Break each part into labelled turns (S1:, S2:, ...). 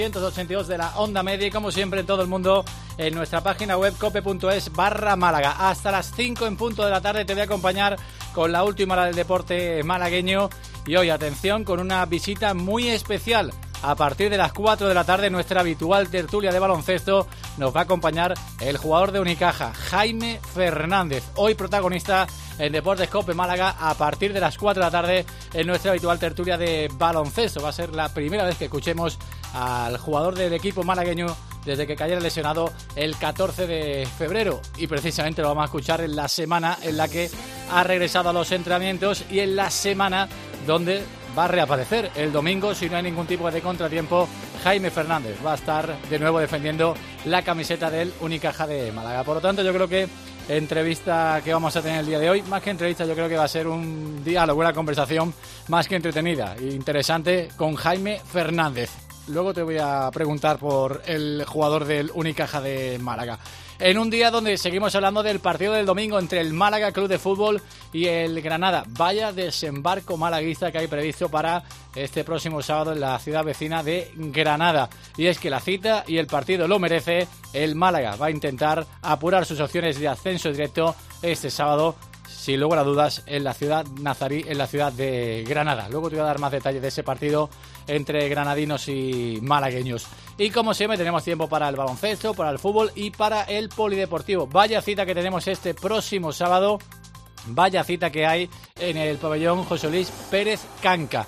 S1: 182 de la onda media y como siempre en todo el mundo en nuestra página web cope.es/Málaga. Hasta las 5 en punto de la tarde te voy a acompañar con la última hora del deporte malagueño y hoy, atención, con una visita muy especial. A partir de las 4 de la tarde, nuestra habitual tertulia de baloncesto, nos va a acompañar el jugador de Unicaja, Jaime Fernández, hoy protagonista en Deportes Cope Málaga a partir de las 4 de la tarde en nuestra habitual tertulia de baloncesto. Va a ser la primera vez que escuchemos al jugador del equipo malagueño desde que cayera lesionado el 14 de febrero y precisamente lo vamos a escuchar en la semana en la que ha regresado a los entrenamientos y en la semana donde va a reaparecer el domingo, si no hay ningún tipo de contratiempo. Jaime Fernández va a estar de nuevo defendiendo la camiseta del Unicaja de Málaga. Por lo tanto, yo creo que entrevista que vamos a tener el día de hoy, más que entrevista, yo creo que va a ser un diálogo, una conversación más que entretenida e interesante con Jaime Fernández. Luego te voy a preguntar por el jugador del Unicaja de Málaga. En un día donde seguimos hablando del partido del domingo entre el Málaga Club de Fútbol y el Granada. Vaya desembarco malaguista que hay previsto para este próximo sábado en la ciudad vecina de Granada. Y es que la cita y el partido lo merece. El Málaga va a intentar apurar sus opciones de ascenso directo este sábado, sin lugar a dudas, en la ciudad nazarí, en la ciudad de Granada. Luego te voy a dar más detalles de ese partido entre granadinos y malagueños. Y como siempre tenemos tiempo para el baloncesto, para el fútbol y para el polideportivo. Vaya cita que tenemos este próximo sábado, vaya cita que hay en el pabellón José Luis Pérez Canca.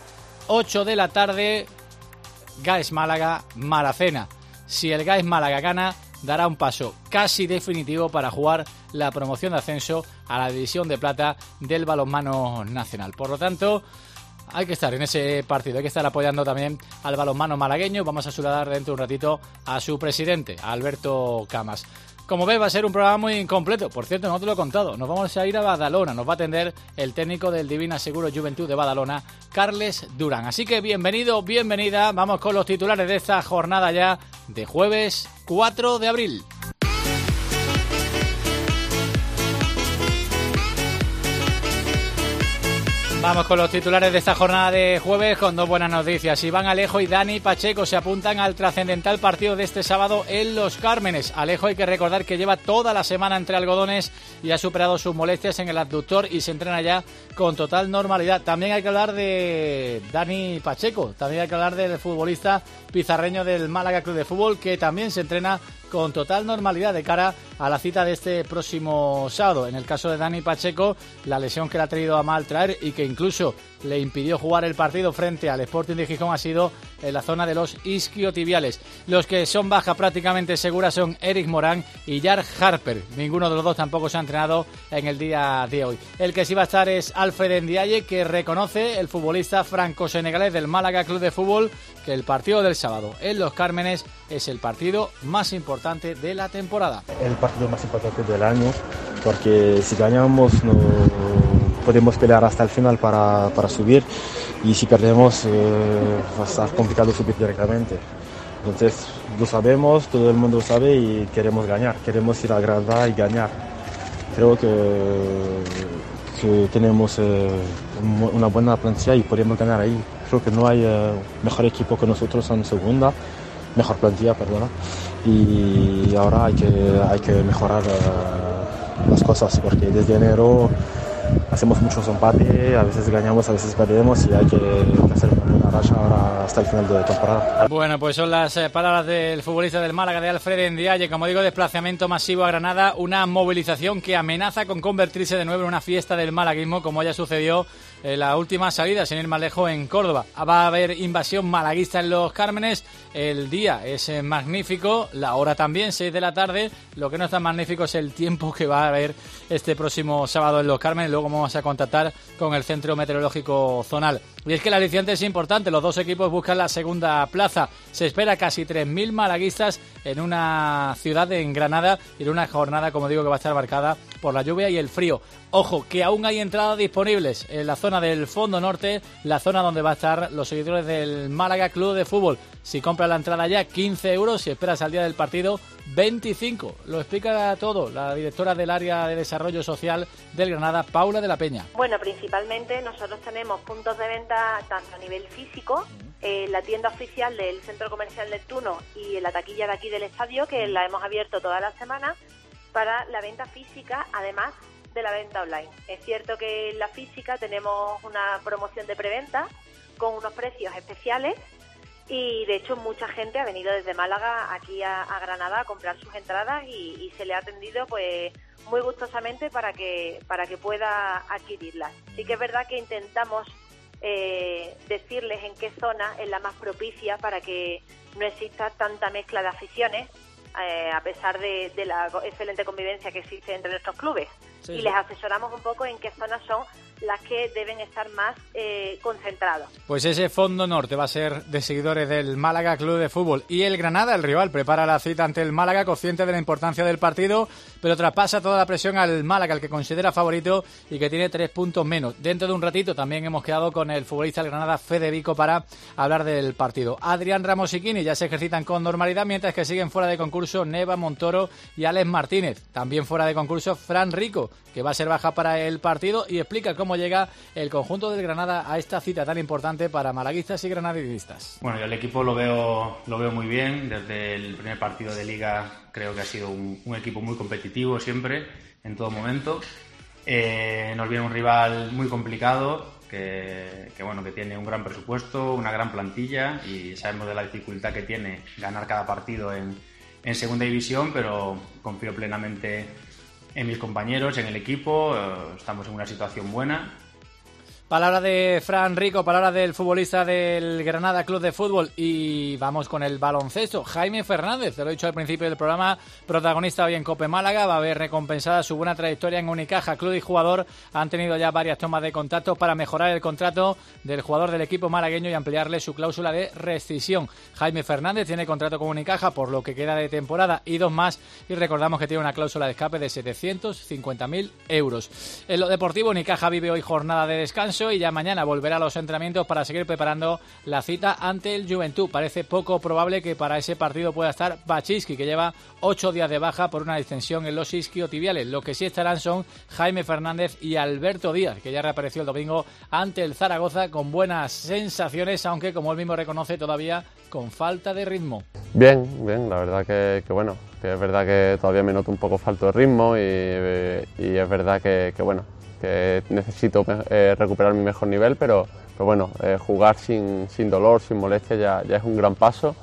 S1: 8 de la tarde, GAES Málaga, Maracena. Si el GAES Málaga gana, dará un paso casi definitivo para jugar la promoción de ascenso a la división de plata del balonmano nacional. Por lo tanto, hay que estar en ese partido, hay que estar apoyando también al balonmano malagueño. Vamos a saludar dentro de un ratito a su presidente, a Alberto Camas. Como ves, va a ser un programa muy incompleto. Por cierto, no te lo he contado. Nos vamos a ir a Badalona. Nos va a atender el técnico del Divina Seguro Juventud de Badalona, Carles Durán. Así que bienvenido, bienvenida. Vamos con los titulares de esta jornada ya de jueves 4 de abril. Vamos con los titulares de esta jornada de jueves con dos buenas noticias. Iván Alejo y Dani Pacheco se apuntan al trascendental partido de este sábado en Los Cármenes. Alejo, hay que recordar que lleva toda la semana entre algodones y ha superado sus molestias en el abductor y se entrena ya con total normalidad. También hay que hablar de Dani Pacheco, también hay que hablar del futbolista pizarreño del Málaga Club de Fútbol, que también se entrena con total normalidad de cara a la cita de este próximo sábado. En el caso de Dani Pacheco, la lesión que le ha traído a mal traer y que incluso le impidió jugar el partido frente al Sporting de Gijón ha sido en la zona de los isquiotibiales. Los que son baja prácticamente seguras son Eric Morán y Jar Harper. Ninguno de los dos tampoco se ha entrenado en el día de hoy. El que sí va a estar es Alfred Ndiaye, que reconoce el futbolista franco-senegalés del Málaga Club de Fútbol que el partido del sábado en Los Cármenes es el partido más importante de la temporada.
S2: El partido más importante del año, porque si ganamos no podemos pelear hasta el final para subir, y si perdemos va a estar complicado subir directamente. Entonces lo sabemos, todo el mundo lo sabe y queremos ganar, queremos ir a Granada y ganar. Creo que tenemos una buena plantilla y podemos ganar ahí. Creo que no hay mejor equipo que nosotros en segunda, mejor plantilla, perdona. Y ahora hay que mejorar las cosas, porque desde enero hacemos muchos empates, a veces ganamos, a veces perdemos, y hay que hacer una buena racha ahora hasta el final de temporada.
S1: Bueno, pues son las palabras del futbolista del Málaga, de Alfred Ndiaye. Como digo, desplazamiento masivo a Granada, una movilización que amenaza con convertirse de nuevo en una fiesta del malaguismo, como ya sucedió en la última salida, sin ir más lejos, en Córdoba. Va a haber invasión malaguista en Los Cármenes. El día es magnífico, la hora también, 6 de la tarde. Lo que no es tan magnífico es el tiempo que va a haber este próximo sábado en Los Cármenes. Luego vamos a contactar con el Centro Meteorológico Zonal. Y es que el aliciente es importante, los dos equipos buscan la segunda plaza. Se espera casi 3.000 malaguistas en una ciudad en Granada y en una jornada, como digo, que va a estar marcada por la lluvia y el frío. Ojo, que aún hay entradas disponibles en la zona del Fondo Norte, la zona donde va a estar los seguidores del Málaga Club de Fútbol. Si compras la entrada ya, 15 euros, si esperas al día del partido, 25. Lo explica todo la directora del área de desarrollo social del Granada, Paula de la Peña.
S3: Bueno, principalmente nosotros tenemos puntos de venta tanto a nivel físico, la tienda oficial del Centro Comercial Neptuno y en la taquilla de aquí del estadio, que la hemos abierto toda la semana para la venta física, además de la venta online. Es cierto que en la física tenemos una promoción de preventa con unos precios especiales y de hecho mucha gente ha venido desde Málaga aquí a Granada a comprar sus entradas y se le ha atendido pues muy gustosamente para que pueda adquirirlas. Sí que es verdad que intentamos decirles en qué zona es la más propicia para que no exista tanta mezcla de aficiones, a pesar de la excelente convivencia que existe entre nuestros clubes. Sí, y les asesoramos un poco en qué zonas son las que deben estar más concentrados.
S1: Pues ese fondo norte va a ser de seguidores del Málaga Club de Fútbol. Y el Granada, el rival, prepara la cita ante el Málaga, consciente de la importancia del partido, pero traspasa toda la presión al Málaga, el que considera favorito y que tiene 3 puntos menos. Dentro de un ratito también hemos quedado con el futbolista del Granada, Federico, para hablar del partido. Adrián Ramos y Quini ya se ejercitan con normalidad, mientras que siguen fuera de concurso Neva, Montoro y Alex Martínez. También fuera de concurso Fran Rico, que va a ser baja para el partido, y explica cómo llega el conjunto del Granada a esta cita tan importante para malaguistas y granadistas.
S4: Bueno, yo el equipo lo veo muy bien. Desde el primer partido de Liga creo que ha sido un equipo muy competitivo siempre, en todo momento. Nos viene un rival muy complicado que tiene un gran presupuesto, una gran plantilla, y sabemos de la dificultad que tiene ganar cada partido en segunda división, pero confío plenamente en mis compañeros, en el equipo. Estamos en una situación buena.
S1: Palabra de Fran Rico, palabra del futbolista del Granada Club de Fútbol. Y vamos con el baloncesto. Jaime Fernández, te lo he dicho al principio del programa, protagonista hoy en COPE Málaga, va a ver recompensada su buena trayectoria en Unicaja. Club y jugador han tenido ya varias tomas de contacto para mejorar el contrato del jugador del equipo malagueño y ampliarle su cláusula de rescisión. Jaime Fernández tiene contrato con Unicaja por lo que queda de temporada y 2 más, y recordamos que tiene una cláusula de escape de 750.000 euros. En lo deportivo, Unicaja vive hoy jornada de descanso y ya mañana volverá a los entrenamientos para seguir preparando la cita ante el Juventud. Parece poco probable que para ese partido pueda estar Baczynski, que lleva 8 días de baja por una distensión en los isquiotibiales. Lo que sí estarán son Jaime Fernández y Alberto Díaz, que ya reapareció el domingo ante el Zaragoza con buenas sensaciones, aunque como él mismo reconoce, todavía con falta de ritmo.
S5: Bien, la verdad que es verdad que todavía me noto un poco falto de ritmo y es verdad que necesito recuperar mi mejor nivel, pero jugar sin dolor, sin molestia ya es un gran paso,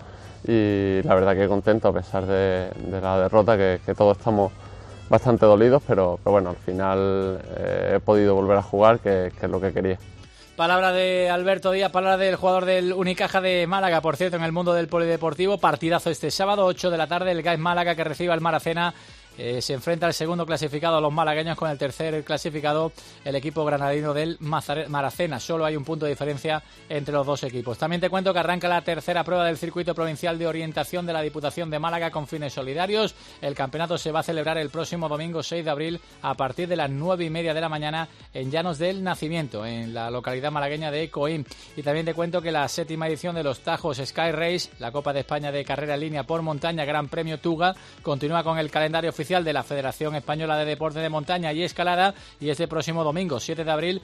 S5: y la verdad que contento a pesar de la derrota, que todos estamos bastante dolidos, pero al final he podido volver a jugar, que es lo que quería.
S1: Palabra de Alberto Díaz, palabra del jugador del Unicaja de Málaga, por cierto, en el mundo del polideportivo. Partidazo este sábado, 8 de la tarde, el GAES Málaga, que recibe al Maracena. Se enfrenta al segundo clasificado, a los malagueños, con el tercer clasificado, el equipo granadino del Maracena. Solo hay un punto de diferencia entre los dos equipos. También te cuento que arranca la tercera prueba del circuito provincial de orientación de la Diputación de Málaga con fines solidarios. El campeonato se va a celebrar el próximo domingo 6 de abril a partir de las 9:30 de la mañana en Llanos del Nacimiento, en la localidad malagueña de Coín. Y también te cuento que la 7ª edición de los Tajos Sky Race, la Copa de España de carrera en línea por montaña, Gran Premio Tuga, continúa con el calendario oficial de la Federación Española de Deporte de Montaña y Escalada, y este próximo domingo 7 de abril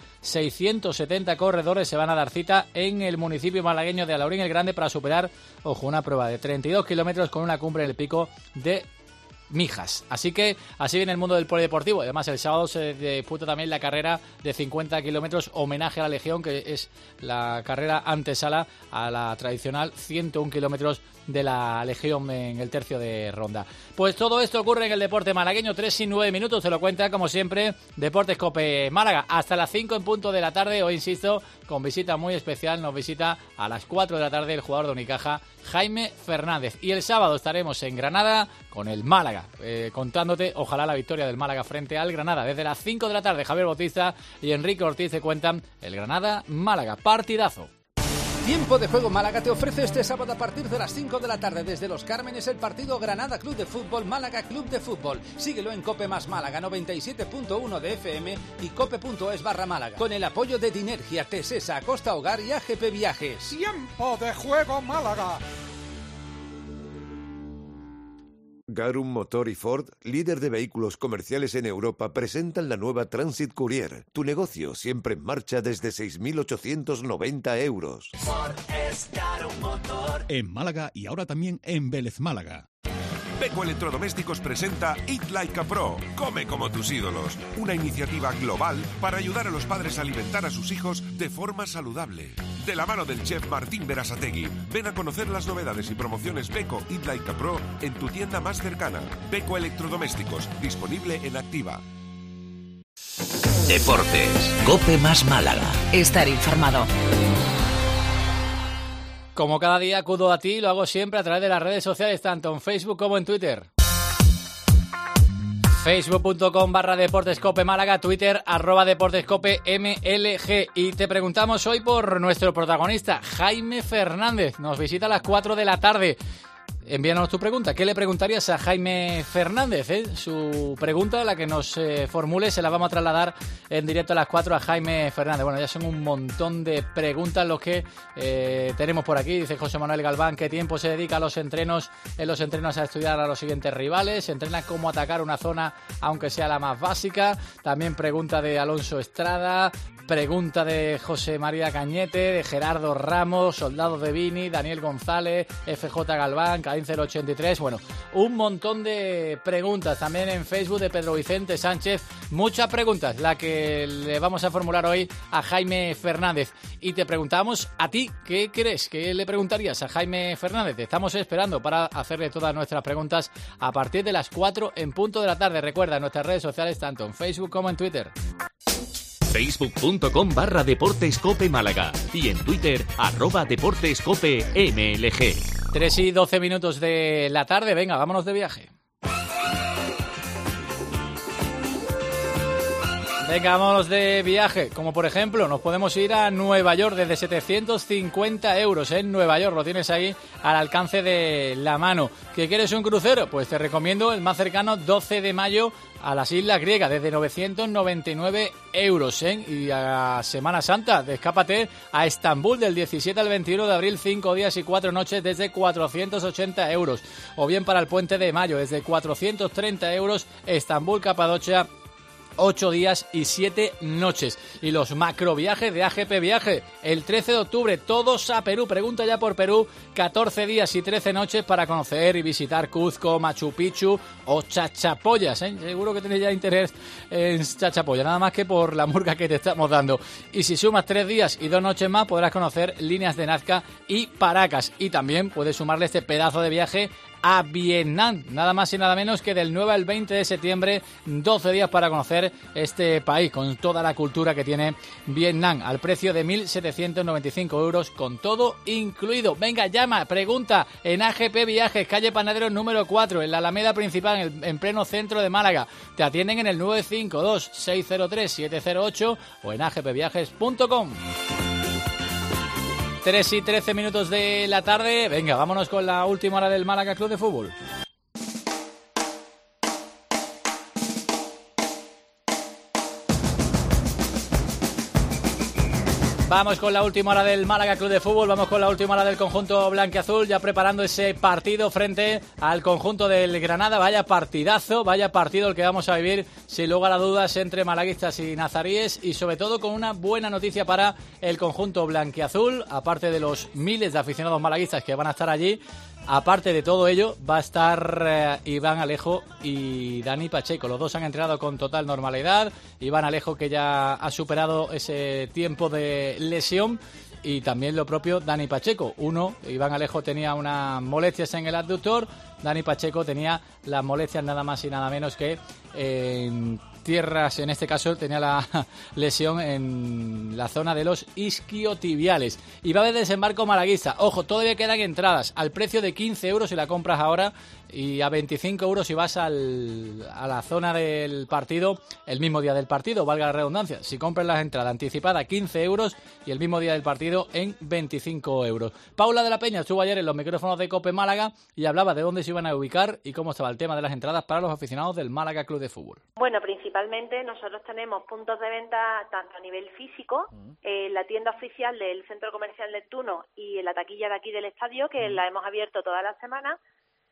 S1: 670 corredores se van a dar cita en el municipio malagueño de Alaurín el Grande para superar, una prueba de 32 kilómetros con una cumbre en el pico de Mijas. Así que así viene el mundo del polideportivo. Además, el sábado se disputa también la carrera de 50 kilómetros, homenaje a la Legión, que es la carrera antesala a la tradicional 101 kilómetros de la Legión en el tercio de ronda. Pues todo esto ocurre en el deporte malagueño. 3:09, te lo cuenta como siempre Deportes COPE Málaga, hasta las 5 en punto de la tarde. Hoy, insisto, con visita muy especial, nos visita a las 4 de la tarde el jugador de Unicaja, Jaime Fernández, y el sábado estaremos en Granada con el Málaga, contándote ojalá la victoria del Málaga frente al Granada. Desde las 5 de la tarde Javier Bautista y Enrique Ortiz te cuentan el Granada-Málaga, partidazo.
S6: Tiempo de Juego Málaga te ofrece este sábado a partir de las 5 de la tarde desde Los Cármenes el partido Granada Club de Fútbol, Málaga Club de Fútbol. Síguelo en COPE más Málaga 97.1 de FM y cope.es/Málaga. Con el apoyo de Dinergia, Tesesa, Costa Hogar y AGP Viajes.
S7: Tiempo de Juego Málaga. Garum Motor y Ford, líder de vehículos comerciales en Europa, presentan la nueva Transit Courier. Tu negocio siempre en marcha desde 6.890 euros.
S8: Ford es Garum Motor.
S9: En Málaga y ahora también en Vélez Málaga.
S10: Beko Electrodomésticos presenta Eat Like a Pro, come como tus ídolos, una iniciativa global para ayudar a los padres a alimentar a sus hijos de forma saludable. De la mano del chef Martín Berasategui, ven a conocer las novedades y promociones Beko Eat Like a Pro en tu tienda más cercana. Beko Electrodomésticos, disponible en Activa.
S11: Deportes, COPE más Málaga. Estar informado.
S1: Como cada día acudo a ti, lo hago siempre a través de las redes sociales, tanto en Facebook como en Twitter. Facebook.com/DeportesCope Málaga, Twitter @DeportesCope MLG. Y te preguntamos hoy por nuestro protagonista, Jaime Fernández. Nos visita a las 4 de la tarde. Envíanos tu pregunta. ¿Qué le preguntarías a Jaime Fernández? Su pregunta, la que nos formule, se la vamos a trasladar en directo a las 4 a Jaime Fernández. Bueno, ya son un montón de preguntas los que tenemos por aquí. Dice José Manuel Galván, ¿qué tiempo se dedica a los entrenos? En los entrenos a estudiar a los siguientes rivales. Se entrena cómo atacar una zona, aunque sea la más básica. También pregunta de Alonso Estrada. Pregunta de José María Cañete, de Gerardo Ramos, Soldado de Vini, Daniel González, FJ Galván, Caín 083. Bueno, un montón de preguntas. También en Facebook de Pedro Vicente Sánchez. Muchas preguntas, la que le vamos a formular hoy a Jaime Fernández. Y te preguntamos a ti, ¿qué crees? ¿Qué le preguntarías a Jaime Fernández? Te estamos esperando para hacerle todas nuestras preguntas a partir de las 4 en punto de la tarde. Recuerda nuestras redes sociales, tanto en Facebook como en Twitter.
S11: Facebook.com/DeportesCope Málaga y en Twitter @DeportesCope MLG.
S1: 3 y 12 minutos de la tarde. Venga, vámonos de viaje. Venga, vámonos de viaje. Como por ejemplo, nos podemos ir a Nueva York desde 750 euros en Nueva York. Lo tienes ahí al alcance de la mano. ¿Que quieres un crucero? Pues te recomiendo el más cercano, 12 de mayo a las Islas Griegas, desde 999 euros. Y a Semana Santa, escápate a Estambul del 17 al 21 de abril, 5 días y 4 noches desde 480 euros. O bien para el puente de mayo, desde 430 euros, Estambul, Capadocia, 8 días y 7 noches. Y los macroviajes de AGP Viaje, el 13 de octubre, todos a Perú. Pregunta ya por Perú, 14 días y 13 noches para conocer y visitar Cuzco, Machu Picchu o Chachapoyas. Seguro que tenéis ya interés en Chachapoyas, nada más que por la murga que te estamos dando. Y si sumas 3 días y 2 noches más, podrás conocer líneas de Nazca y Paracas. Y también puedes sumarle este pedazo de viaje a Vietnam, nada más y nada menos que del 9 al 20 de septiembre, 12 días para conocer este país con toda la cultura que tiene Vietnam, al precio de 1.795 euros con todo incluido. Venga, llama, pregunta en AGP Viajes, calle Panadero número 4, en la Alameda Principal, en pleno centro de Málaga. Te atienden en el 952-603-708 o en agpviajes.com. 3 y 13 minutos de la tarde. Venga, vámonos con la última hora del Málaga Club de Fútbol. Vamos con la última hora del Málaga Club de Fútbol, vamos con la última hora del conjunto blanquiazul, ya preparando ese partido frente al conjunto del Granada. Vaya partidazo, vaya partido el que vamos a vivir, sin lugar a dudas, entre malaguistas y nazaríes, y sobre todo con una buena noticia para el conjunto blanquiazul, aparte de los miles de aficionados malaguistas que van a estar allí. Aparte de todo ello, va a estar Iván Alejo y Dani Pacheco. Los dos han entrenado con total normalidad. Iván Alejo, que ya ha superado ese tiempo de lesión, y también lo propio Dani Pacheco. Iván Alejo tenía unas molestias en el abductor, Dani Pacheco tenía las molestias nada más y nada menos que en tierras, en este caso tenía la lesión en la zona de los isquiotibiales. Y va a haber desembarco malaguista. Ojo, todavía quedan entradas al precio de 15 euros si la compras ahora, y a 25 euros si vas a la zona del partido el mismo día del partido, valga la redundancia. Si compras las entradas anticipadas, 15 euros, y el mismo día del partido en 25 euros. Paula de la Peña estuvo ayer en los micrófonos de COPE Málaga y hablaba de dónde se iban a ubicar y cómo estaba el tema de las entradas para los aficionados del Málaga Club de Fútbol.
S3: Bueno, principalmente nosotros tenemos puntos de venta tanto a nivel físico, la tienda oficial del Centro Comercial Neptuno y en la taquilla de aquí del estadio, que la hemos abierto toda la semana,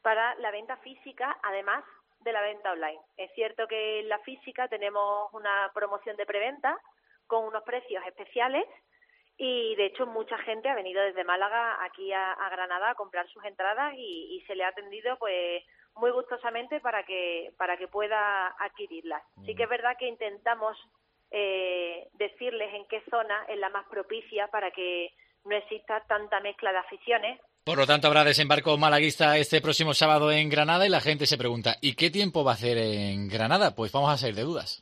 S3: para la venta física, además de la venta online. Es cierto que en la física tenemos una promoción de preventa con unos precios especiales y, de hecho, mucha gente ha venido desde Málaga aquí a Granada a comprar sus entradas y se le ha atendido pues muy gustosamente para que pueda adquirirlas. Sí que es verdad que intentamos decirles en qué zona es la más propicia para que no exista tanta mezcla de aficiones.
S1: Por lo tanto, habrá desembarco malaguista este próximo sábado en Granada y la gente se pregunta, ¿y qué tiempo va a hacer en Granada? Pues vamos a salir de dudas.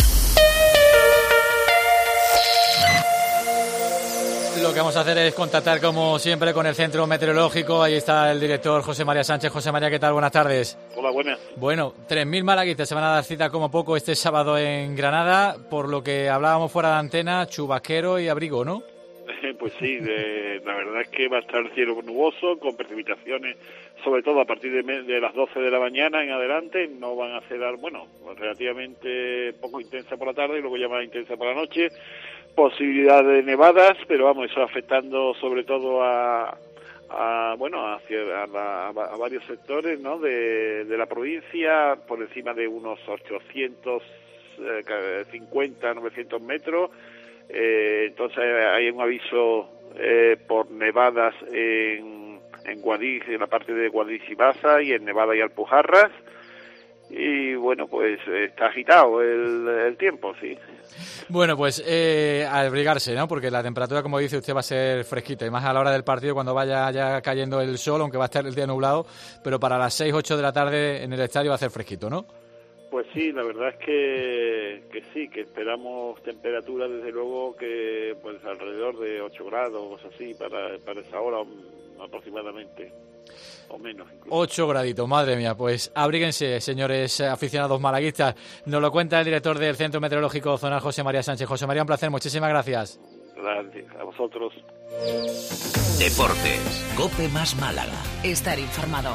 S1: Lo que vamos a hacer es contactar, como siempre, con el centro meteorológico. Ahí está el director José María Sánchez. José María, ¿qué tal? Buenas tardes.
S12: Hola, buenas.
S1: Bueno, 3.000 malaguistas se van a dar cita como poco este sábado en Granada, por lo que hablábamos fuera de antena, chubasquero y abrigo, ¿no?
S12: Pues sí, la verdad es que va a estar el cielo nuboso, con precipitaciones, sobre todo a partir de las 12 de la mañana en adelante. No van a ser, relativamente poco intensa por la tarde y luego ya más intensa por la noche. Posibilidad de nevadas, pero vamos, eso afectando sobre todo a varios sectores, ¿no?, de la provincia, por encima de unos 850, 900 metros. Entonces hay un aviso por nevadas en Guadix, en la parte de Guadix y Baza, y en Nevada y Alpujarras. Y bueno, pues está agitado el tiempo, sí.
S1: Bueno, pues a abrigarse, ¿no? Porque la temperatura, como dice usted, va a ser fresquita, y más a la hora del partido, cuando vaya ya cayendo el sol, aunque va a estar el día nublado, pero para las 6, 8 de la tarde en el estadio va a ser fresquito, ¿no?
S12: Pues sí, la verdad es que sí, que esperamos temperaturas, desde luego, que pues alrededor de 8 grados, así, para esa hora aproximadamente, o menos incluso.
S1: 8 graditos, madre mía, pues abríguense, señores aficionados malaguistas. Nos lo cuenta el director del Centro Meteorológico Zonal, José María Sánchez. José María, un placer, muchísimas gracias.
S12: Gracias, a vosotros.
S11: Deportes, COPE más Málaga. Estar informado.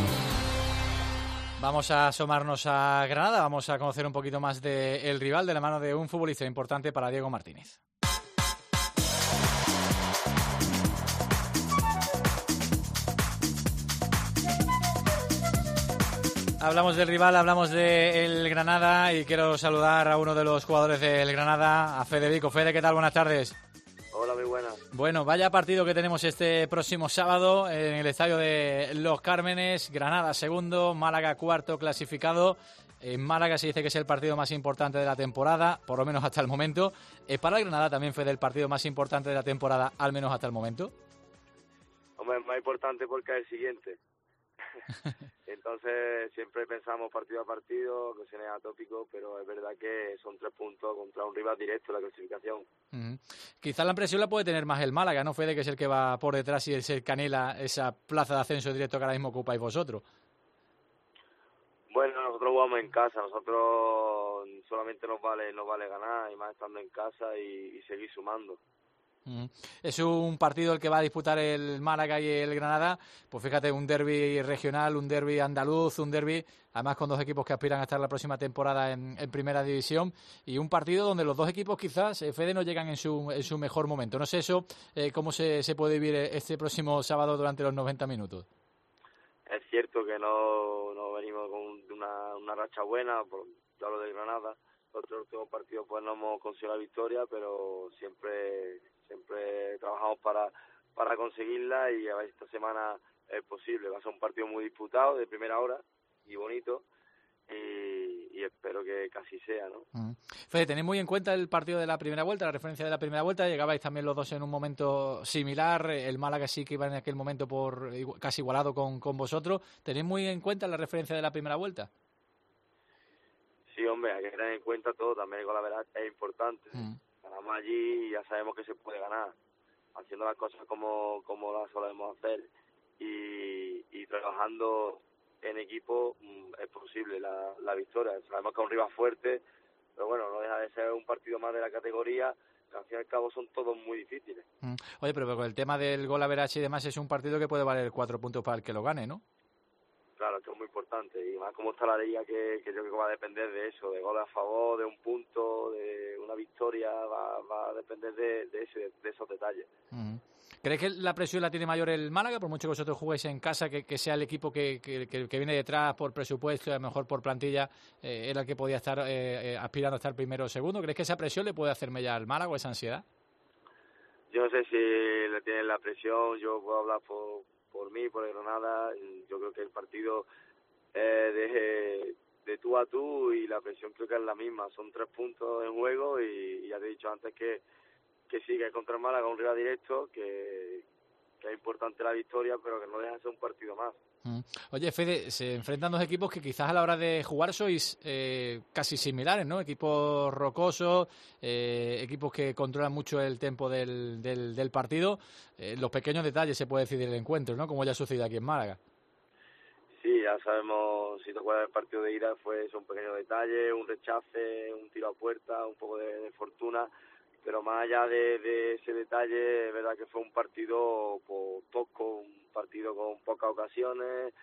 S1: Vamos a asomarnos a Granada, vamos a conocer un poquito más del rival de la mano de un futbolista importante para Diego Martínez. Hablamos del rival, hablamos del Granada y quiero saludar a uno de los jugadores del Granada, a Fede Vico. Fede, ¿qué tal? Buenas tardes.
S13: Hola, muy buenas.
S1: Bueno, vaya partido que tenemos este próximo sábado en el estadio de Los Cármenes. Granada segundo, Málaga cuarto clasificado. En Málaga se dice que es el partido más importante de la temporada, por lo menos hasta el momento. ¿Para el Granada también fue el partido más importante de la temporada, al menos hasta el momento?
S13: Hombre, es más importante porque es el siguiente. Entonces siempre pensamos partido a partido, que suene atópico, pero es verdad que son 3 puntos contra un rival directo en la clasificación.
S1: Quizás la impresión la puede tener más el Málaga, ¿no? Fede, que es el que va por detrás y es el que anhela esa plaza de ascenso directo que ahora mismo ocupáis vosotros.
S13: Bueno, nosotros jugamos en casa, nosotros solamente nos vale ganar, y más estando en casa y seguir sumando.
S1: Es un partido el que va a disputar el Málaga y el Granada, pues fíjate, un derbi regional, un derbi andaluz, un derbi además con 2 equipos que aspiran a estar la próxima temporada en primera división, y un partido donde los 2 equipos quizás, Fede, no llegan en su mejor momento. No sé eso, cómo se puede vivir este próximo sábado durante los 90 minutos.
S13: Es cierto que no venimos con una racha buena, por lo de Granada. Los 3 últimos partidos pues no hemos conseguido la victoria, pero siempre trabajamos para conseguirla, y a ver, esta semana es posible. Va a ser un partido muy disputado, de primera hora, y bonito, y espero que casi sea, ¿no?
S1: Fede, tenéis muy en cuenta el partido de la primera vuelta, la referencia de la primera vuelta. Llegabais también los 2 en un momento similar, el Málaga sí que iba en aquel momento casi igualado con vosotros. ¿Tenéis muy en cuenta la referencia de la primera vuelta?
S13: Sí, hombre, hay que tener en cuenta todo, también con la verdad es importante. Ganamos allí y ya sabemos que se puede ganar, haciendo las cosas como las solemos hacer, y trabajando en equipo es posible la victoria. Sabemos que es un rival fuerte, pero bueno, no deja de ser un partido más de la categoría, que al fin y al cabo son todos muy difíciles.
S1: Oye, pero con el tema del gol average y demás, es un partido que puede valer 4 puntos para el que lo gane, ¿no?
S13: Claro, que es muy importante, y más como está la liga, que yo creo que va a depender de eso, de goles a favor, de un punto, de una victoria, va a depender de esos detalles.
S1: ¿Crees que la presión la tiene mayor el Málaga, por mucho que vosotros juguéis en casa, que sea el equipo que viene detrás por presupuesto y a lo mejor por plantilla, era el que podía estar aspirando a estar primero o segundo? ¿Crees que esa presión le puede hacer mellar al Málaga o esa ansiedad?
S13: Yo no sé si le tienen la presión, yo puedo hablar por mí, por el Granada. Yo creo que el partido de tú a tú, y la presión creo que es la misma, son 3 puntos en juego, y ya te he dicho antes que sí, que es contra el Málaga, un rival directo, que es importante la victoria, pero que no deja de ser un partido más.
S1: Oye, Fede, se enfrentan 2 equipos que quizás a la hora de jugar sois casi similares, ¿no? Equipos rocosos, equipos que controlan mucho el tempo del partido. Los pequeños detalles se puede decidir el encuentro, ¿no? Como ya sucedido aquí en Málaga.
S13: Sí, ya sabemos, si te acuerdas del partido de ida, son pequeños detalles, un rechace, un tiro a puerta, un poco de fortuna, pero más allá de ese detalle, es verdad que fue un partido tosco, un partido con pocas ocasiones,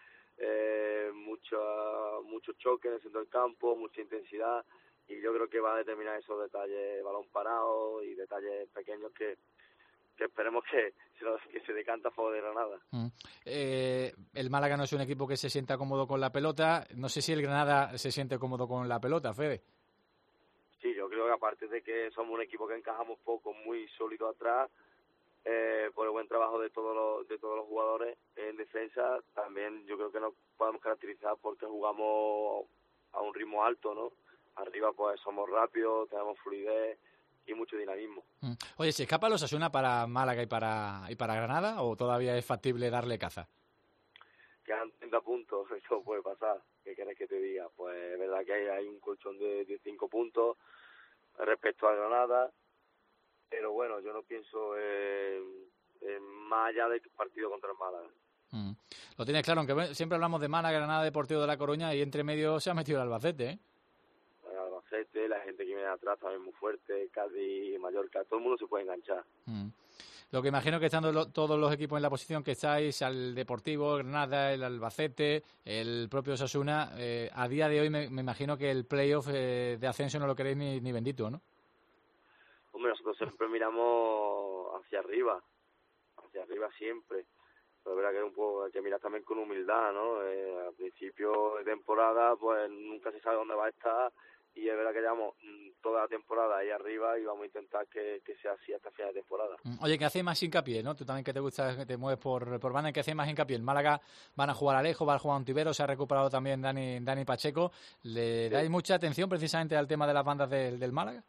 S13: mucho choque en el centro del campo, mucha intensidad, y yo creo que va a determinar esos detalles, balón parado y detalles pequeños que esperemos que se decanta a favor de Granada.
S1: El Málaga no es un equipo que se sienta cómodo con la pelota. No sé si el Granada se siente cómodo con la pelota, Fede.
S13: Sí, yo creo que aparte de que somos un equipo que encajamos poco, muy sólido atrás, por el buen trabajo de todos los jugadores en defensa, también yo creo que nos podemos caracterizar porque jugamos a un ritmo alto, ¿no? Arriba pues somos rápidos, tenemos fluidez y mucho dinamismo.
S1: Oye, ¿se escapa los Osasuna para Málaga y para Granada, o todavía es factible darle caza?
S13: Quedan 30 puntos, eso puede pasar. ¿Qué quieres que te diga? Pues es verdad que hay un colchón de 5 puntos respecto a Granada, pero bueno, yo no pienso más allá del partido contra el Málaga.
S1: Lo tienes claro, aunque siempre hablamos de Málaga, Granada, Deportivo de La Coruña, y entre medio se ha metido el Albacete, ¿eh?
S13: El Albacete, la gente que viene atrás también muy fuerte, Cádiz, Mallorca, todo el mundo se puede enganchar.
S1: Lo que imagino que estando todos los equipos en la posición que estáis, al Deportivo, Granada, el Albacete, el propio Osasuna, a día de hoy me imagino que el playoff de ascenso no lo queréis ni bendito, ¿no?
S13: Hombre, nosotros siempre miramos hacia arriba siempre. Pero es verdad que es un poco, hay que mirar también con humildad, ¿no? Al principio de temporada, pues nunca se sabe dónde va a estar, y es verdad que llevamos toda la temporada ahí arriba y vamos a intentar que sea así hasta final de temporada.
S1: Oye, que hace más hincapié, ¿no? Tú también, que te gusta, que te mueves por banda, que hace más hincapié. El Málaga van a jugar a Alejo, va a jugar a Ontivero, se ha recuperado también Dani Pacheco. ¿Le dais mucha atención precisamente al tema de las bandas del Málaga?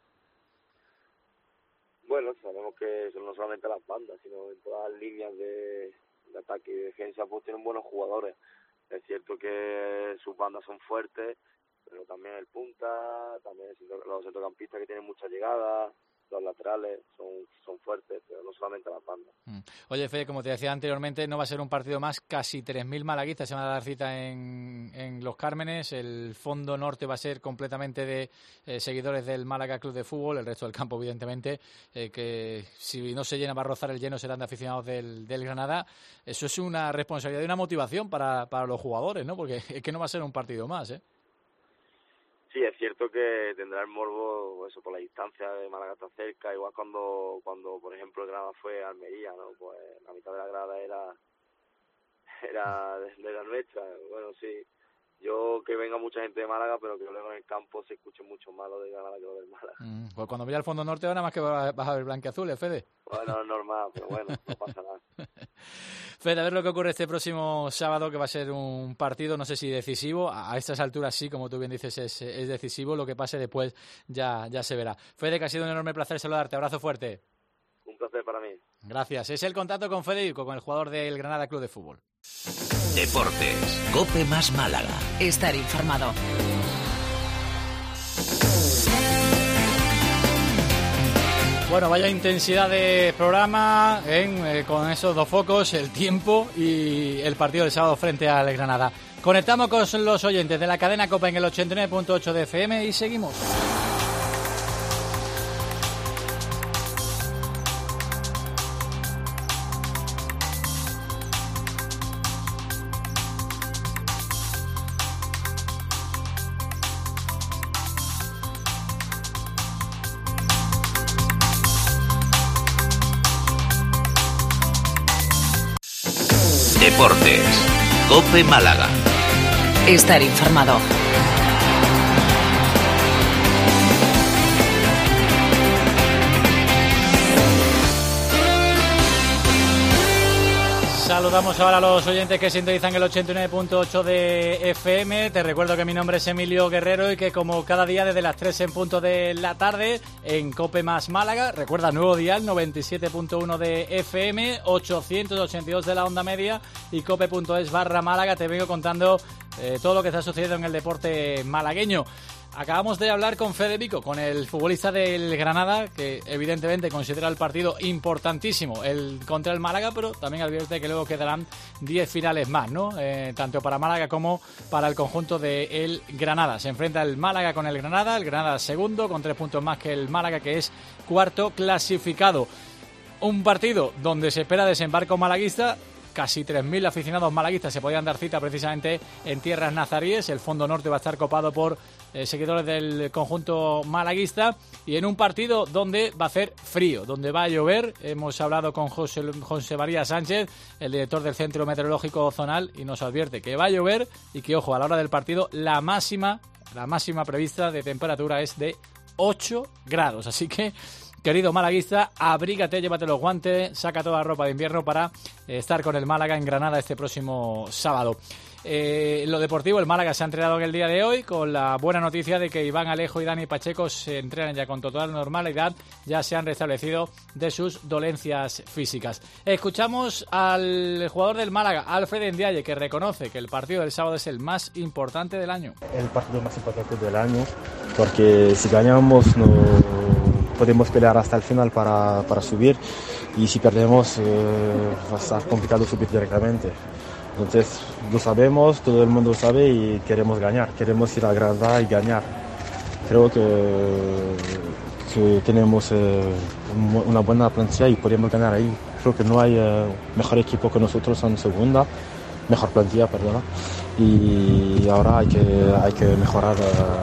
S13: Bueno, sabemos que no solamente las bandas, sino en todas las líneas de ataque y defensa, pues tienen buenos jugadores. Es cierto que sus bandas son fuertes, pero también el punta, también los centrocampistas que tienen mucha llegada, los laterales son fuertes, pero no solamente las bandas.
S1: Oye, Fede, como te decía anteriormente, no va a ser un partido más, casi 3.000 malaguistas se van a dar cita en Los Cármenes. El fondo norte va a ser completamente de seguidores del Málaga Club de Fútbol, el resto del campo evidentemente, que si no se llena va a rozar el lleno, serán de aficionados del Granada. Eso es una responsabilidad y una motivación para los jugadores, ¿no? Porque es que no va a ser un partido más, ¿eh?
S13: Sí, es cierto que tendrá el morbo, eso, por la distancia de Málaga está cerca, igual cuando por ejemplo, el Granada fue a Almería, ¿no? Pues la mitad de la grada era de la nuestra. Bueno, sí, yo que venga mucha gente de Málaga, pero que luego en el campo se escuche mucho más lo de Granada que lo del Málaga.
S1: Pues cuando vaya al fondo norte ahora más que vas a ver blanquiazules, Fede.
S13: Bueno, es normal, pero bueno, no pasa nada.
S1: Fede, a ver lo que ocurre este próximo sábado, que va a ser un partido, no sé si decisivo. A estas alturas sí, como tú bien dices, es decisivo. Lo que pase después ya se verá. Fede, que ha sido un enorme placer saludarte. Abrazo fuerte.
S13: Un placer para mí.
S1: Gracias. Es el contacto con Federico, con el jugador del Granada Club de Fútbol.
S11: Deportes. COPE más Málaga. Estar informado.
S1: Bueno, vaya intensidad de programa con esos dos focos, el tiempo y el partido del sábado frente al Granada. Conectamos con los oyentes de la cadena COPE en el 89.8 de FM y seguimos.
S11: Deportes. COPE Málaga. Estar informado.
S1: Saludamos ahora a los oyentes que sintonizan el 89.8 de FM. Te recuerdo que mi nombre es Emilio Guerrero y que como cada día desde las 3 en punto de la tarde en COPE más Málaga, recuerda nuevo dial 97.1 de FM, 882 de la onda media y cope.es/Málaga. Te vengo contando todo lo que está sucediendo en el deporte malagueño. Acabamos de hablar con Federico, con el futbolista del Granada, que evidentemente considera el partido importantísimo contra el Málaga, pero también advierte que luego quedarán 10 finales más, ¿no? Tanto para Málaga como para el conjunto del Granada. Se enfrenta el Málaga con el Granada segundo, con 3 puntos más que el Málaga, que es cuarto clasificado. Un partido donde se espera desembarco malaguista. Casi 3.000 aficionados malaguistas se podían dar cita precisamente en tierras nazaríes. El fondo norte va a estar copado por seguidores del conjunto malaguista y en un partido donde va a hacer frío, donde va a llover. Hemos hablado con José María Sánchez, el director del Centro Meteorológico Zonal, y nos advierte que va a llover y que, ojo, a la hora del partido la máxima prevista de temperatura es de 8 grados. Así que, querido malaguista, abrígate, llévate los guantes, saca toda la ropa de invierno para estar con el Málaga en Granada este próximo sábado. En lo deportivo, el Málaga se ha entrenado en el día de hoy con la buena noticia de que Iván Alejo y Dani Pacheco se entrenan ya con total normalidad, ya se han restablecido de sus dolencias físicas. Escuchamos al jugador del Málaga, Alfred Ndiaye, que reconoce que el partido del sábado es el más importante del año.
S2: El partido más importante del año, porque si ganamos no podemos pelear hasta el final para subir, y si perdemos va a estar complicado subir directamente. Entonces lo sabemos, todo el mundo lo sabe y queremos ganar, queremos ir a Granada y ganar. Creo que tenemos una buena plantilla y podemos ganar ahí. Creo que no hay mejor equipo que nosotros en segunda, mejor plantilla, perdona. Y ahora hay que mejorar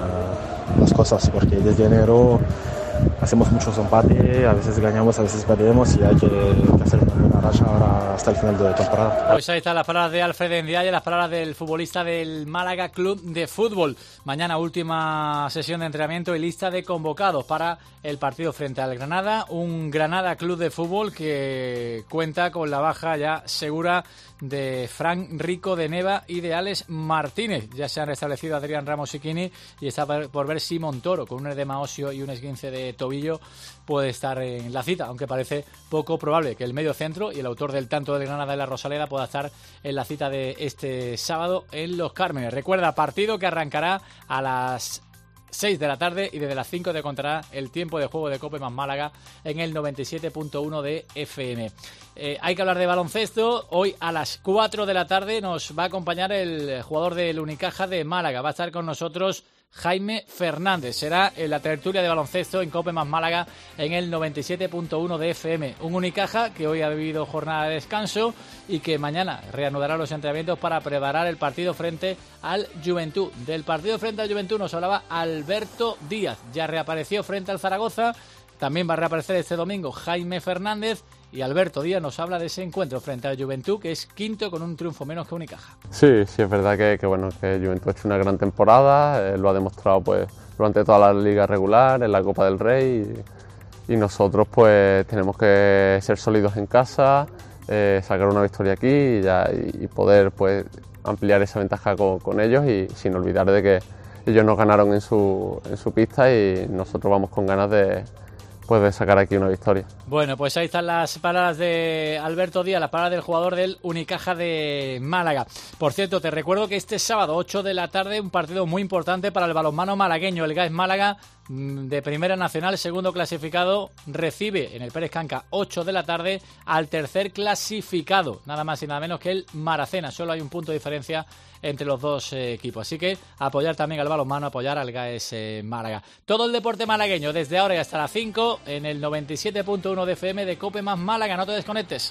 S2: las cosas, porque desde enero hacemos muchos empates, a veces ganamos, a veces perdemos, y hay que hacer una buena racha ahora hasta el final de la temporada.
S1: Pues ahí están las palabras de Alfred Ndiaye, las palabras del futbolista del Málaga Club de Fútbol. Mañana última sesión de entrenamiento y lista de convocados para el partido frente al Granada. Un Granada Club de Fútbol que cuenta con la baja ya segura de Fran Rico de Neva y de Alex Martínez. Ya se han restablecido Adrián Ramos Iquini y está por ver si Montoro, con un edema óseo y un esguince de tobillo, puede estar en la cita, aunque parece poco probable que el medio centro y el autor del tanto del Granada de la Rosaleda pueda estar en la cita de este sábado en Los Cármenes. Recuerda, partido que arrancará a las 6 de la tarde y desde las 5 te contará el tiempo de juego de COPE más Málaga en el 97.1 de FM. Hay que hablar de baloncesto. Hoy a las 4 de la tarde nos va a acompañar el jugador del Unicaja de Málaga. Va a estar con nosotros Jaime Fernández. Será en la tertulia de baloncesto en COPE más Málaga en el 97.1 de FM. Un Unicaja que hoy ha vivido jornada de descanso y que mañana reanudará los entrenamientos para preparar el partido frente al Juventud. Del partido frente al Juventud nos hablaba Alberto Díaz. Ya reapareció frente al Zaragoza. También va a reaparecer este domingo Jaime Fernández. Y Alberto Díaz nos habla de ese encuentro frente al Juventud, que es quinto con un triunfo menos que Unicaja.
S5: Sí, es verdad que Juventud ha hecho una gran temporada, lo ha demostrado pues durante toda la liga regular, en la Copa del Rey, y nosotros pues tenemos que ser sólidos en casa, sacar una victoria aquí y poder pues ampliar esa ventaja con ellos, y sin olvidar de que ellos nos ganaron en su pista y nosotros vamos con ganas de sacar aquí una victoria.
S1: Bueno, pues ahí están las palabras de Alberto Díaz, las palabras del jugador del Unicaja de Málaga. Por cierto, te recuerdo que este sábado, 8 de la tarde, un partido muy importante para el balonmano malagueño. El GAES Málaga, de Primera Nacional, segundo clasificado, recibe en el Pérez Canca, 8 de la tarde, al tercer clasificado, nada más y nada menos que el Maracena. Solo hay un punto de diferencia entre los dos equipos. Así que apoyar también al balonmano, apoyar al GAES Málaga. Todo el deporte malagueño desde ahora y hasta las 5 en el 97.1 de FM de COPE más Málaga. No te desconectes.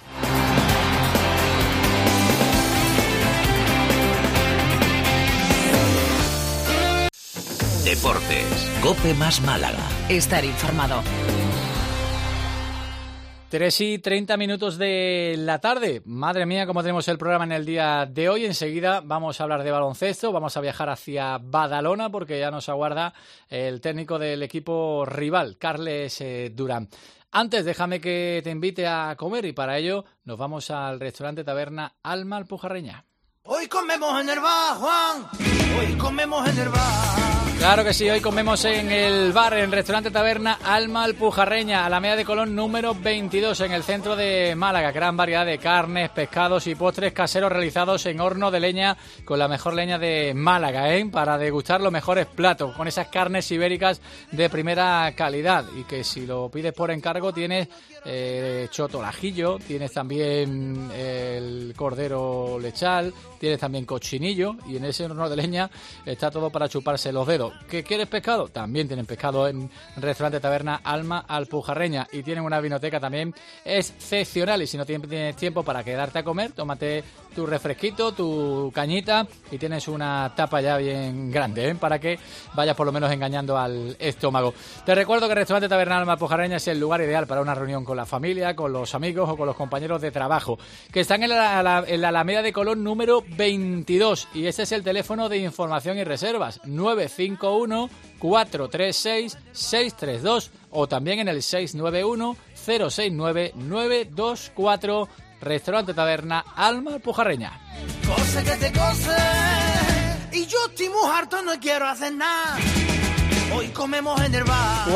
S11: Deportes. COPE más Málaga. Estar informado.
S1: 3:30 de la tarde. Madre mía, cómo tenemos el programa en el día de hoy. Enseguida vamos a hablar de baloncesto, vamos a viajar hacia Badalona porque ya nos aguarda el técnico del equipo rival, Carles Durán. Antes, déjame que te invite a comer y para ello nos vamos al restaurante taberna Alma Alpujarreña.
S8: Hoy comemos en el bar, Juan. Hoy comemos en el bar.
S1: Claro que sí, hoy comemos en el bar, en el restaurante taberna Alma Alpujarreña, Alameda de Colón número 22, en el centro de Málaga. Gran variedad de carnes, pescados y postres caseros realizados en horno de leña con la mejor leña de Málaga, para degustar los mejores platos, con esas carnes ibéricas de primera calidad. Y que si lo pides por encargo tienes choto al ajillo, tienes también el cordero lechal, tienes también cochinillo, y en ese horno de leña está todo para chuparse los dedos. ¿Qué quieres pescado? También tienen pescado en restaurante taberna Alma Alpujarreña, y tienen una vinoteca también excepcional. Y si no tienes tiempo para quedarte a comer, tómate tu refresquito, tu cañita, y tienes una tapa ya bien grande, para que vayas por lo menos engañando al estómago. Te recuerdo que el restaurante taberna Alma Alpujarreña es el lugar ideal para una reunión con la familia, con los amigos o con los compañeros de trabajo, que están en la Alameda de Colón número 22, y este es el teléfono de información y reservas, 951-436-632, o también en el 691-069-924, restaurante taberna Alma Alpujarreña.
S8: Cosa que te cose, y yo estoy muy harto, no quiero hacer nada. Hoy comemos en el bar.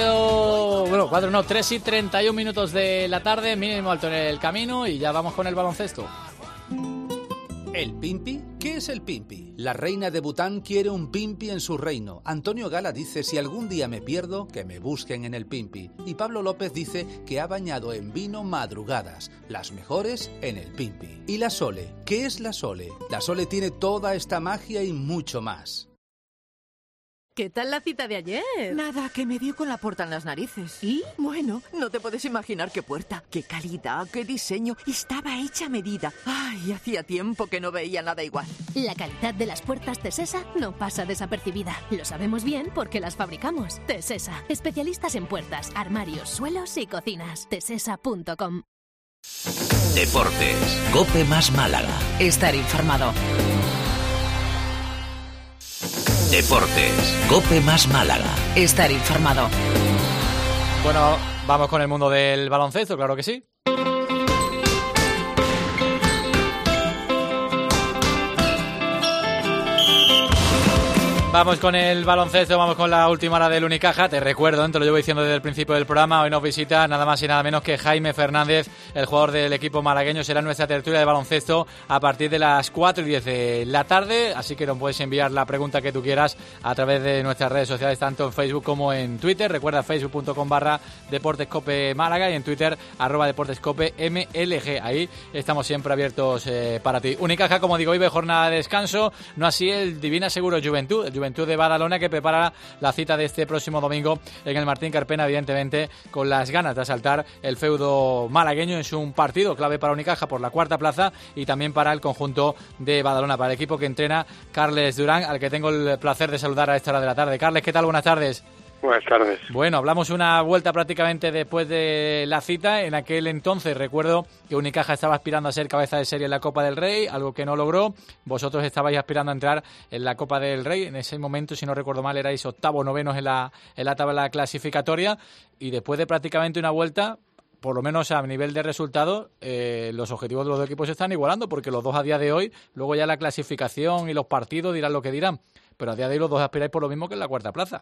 S1: 3:31 de la tarde, mínimo alto en el camino, y ya vamos con el baloncesto.
S6: ¿El Pimpi? ¿Qué es el Pimpi? La reina de Bután quiere un Pimpi en su reino. Antonio Gala dice, si algún día me pierdo, que me busquen en el Pimpi. Y Pablo López dice que ha bañado en vino madrugadas, las mejores en el Pimpi. ¿Y la Sole? ¿Qué es la Sole? La Sole tiene toda esta magia y mucho más.
S14: ¿Qué tal la cita de ayer?
S15: Nada, que me dio con la puerta en las narices.
S14: ¿Y?
S15: Bueno, no te puedes imaginar qué puerta, qué calidad, qué diseño. Estaba hecha a medida. Ay, hacía tiempo que no veía nada igual.
S16: La calidad de las puertas Tesesa no pasa desapercibida. Lo sabemos bien porque las fabricamos. Tesesa, especialistas en puertas, armarios, suelos y cocinas. Tesesa.com.
S11: Deportes. COPE más Málaga. Estar informado. Deportes. COPE más Málaga. Estar informado.
S1: Bueno, vamos con el mundo del baloncesto, claro que sí. Vamos con el baloncesto, vamos con la última hora del Unicaja. Te recuerdo, te lo llevo diciendo desde el principio del programa, hoy nos visita nada más y nada menos que Jaime Fernández, el jugador del equipo malagueño. Será nuestra tertulia de baloncesto a partir de las 4:10 de la tarde, así que nos puedes enviar la pregunta que tú quieras a través de nuestras redes sociales, tanto en Facebook como en Twitter. Recuerda facebook.com/DeportesCope Málaga y en Twitter @DeportesCopeMLG. Ahí estamos siempre abiertos para ti. Unicaja, como digo, hoy ve jornada de descanso, no así el Divina Seguro Juventud, el Juventud de Badalona, que prepara la cita de este próximo domingo en el Martín Carpena, evidentemente con las ganas de asaltar el feudo malagueño. Es un partido clave para Unicaja por la cuarta plaza y también para el conjunto de Badalona, para el equipo que entrena Carles Durán, al que tengo el placer de saludar a esta hora de la tarde. Carles, ¿qué tal? Buenas tardes.
S17: Buenas tardes.
S1: Bueno, hablamos una vuelta prácticamente después de la cita. En aquel entonces recuerdo que Unicaja estaba aspirando a ser cabeza de serie en la Copa del Rey, algo que no logró. Vosotros estabais aspirando a entrar en la Copa del Rey. En ese momento, si no recuerdo mal, erais octavos o novenos en la tabla clasificatoria. Y después de prácticamente una vuelta, por lo menos a nivel de resultados, los objetivos de los dos equipos se están igualando, porque los dos a día de hoy, luego ya la clasificación y los partidos dirán lo que dirán, pero a día de hoy los dos aspiráis por lo mismo que en la cuarta plaza.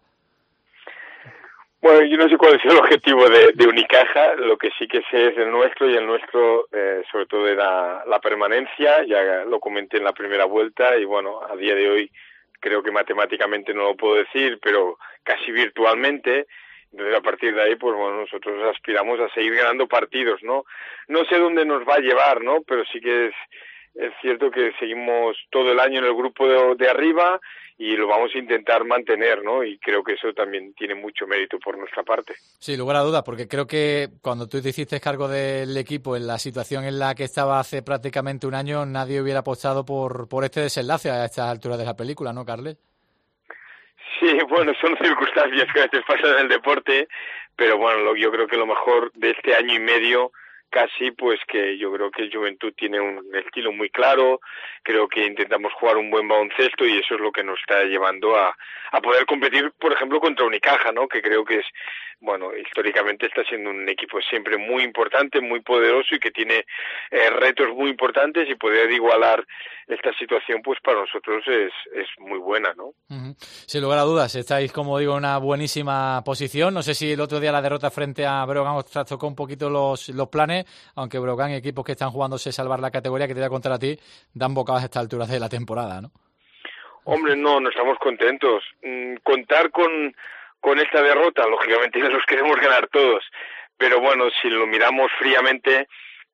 S17: Bueno, yo no sé cuál es el objetivo de Unicaja, lo que sí que sé es el nuestro, y el nuestro sobre todo era la permanencia. Ya lo comenté en la primera vuelta y bueno, a día de hoy creo que matemáticamente no lo puedo decir, pero casi virtualmente. Entonces, a partir de ahí, pues bueno, nosotros aspiramos a seguir ganando partidos, ¿no? No sé dónde nos va a llevar, ¿no? Pero sí que es cierto que seguimos todo el año en el grupo de arriba y lo vamos a intentar mantener, ¿no? Y creo que eso también tiene mucho mérito por nuestra parte.
S1: Sí, lugar a dudas, porque creo que cuando tú te hiciste cargo del equipo en la situación en la que estaba hace prácticamente un año, nadie hubiera apostado por este desenlace a estas alturas de la película, ¿no, Carles?
S17: Sí, bueno, son circunstancias que a veces pasan en el deporte, pero bueno, yo creo que lo mejor de este año y medio casi, pues que yo creo que el Juventud tiene un estilo muy claro, creo que intentamos jugar un buen baloncesto y eso es lo que nos está llevando a poder competir, por ejemplo, contra Unicaja, ¿no? Que creo que es, bueno, históricamente está siendo un equipo siempre muy importante, muy poderoso y que tiene retos muy importantes, y poder igualar esta situación, pues para nosotros es muy buena, ¿no?
S1: Uh-huh. Sin lugar a dudas, estáis, como digo, en una buenísima posición. No sé si el otro día la derrota frente a Breogán os trastocó un poquito los planes, aunque Breogán y equipos que están jugándose salvar la categoría, que te voy a contar a ti, dan bocados a esta altura de la temporada, ¿no?
S17: Hombre, no estamos contentos. Contar con esta derrota, lógicamente nos queremos ganar todos, pero bueno, si lo miramos fríamente,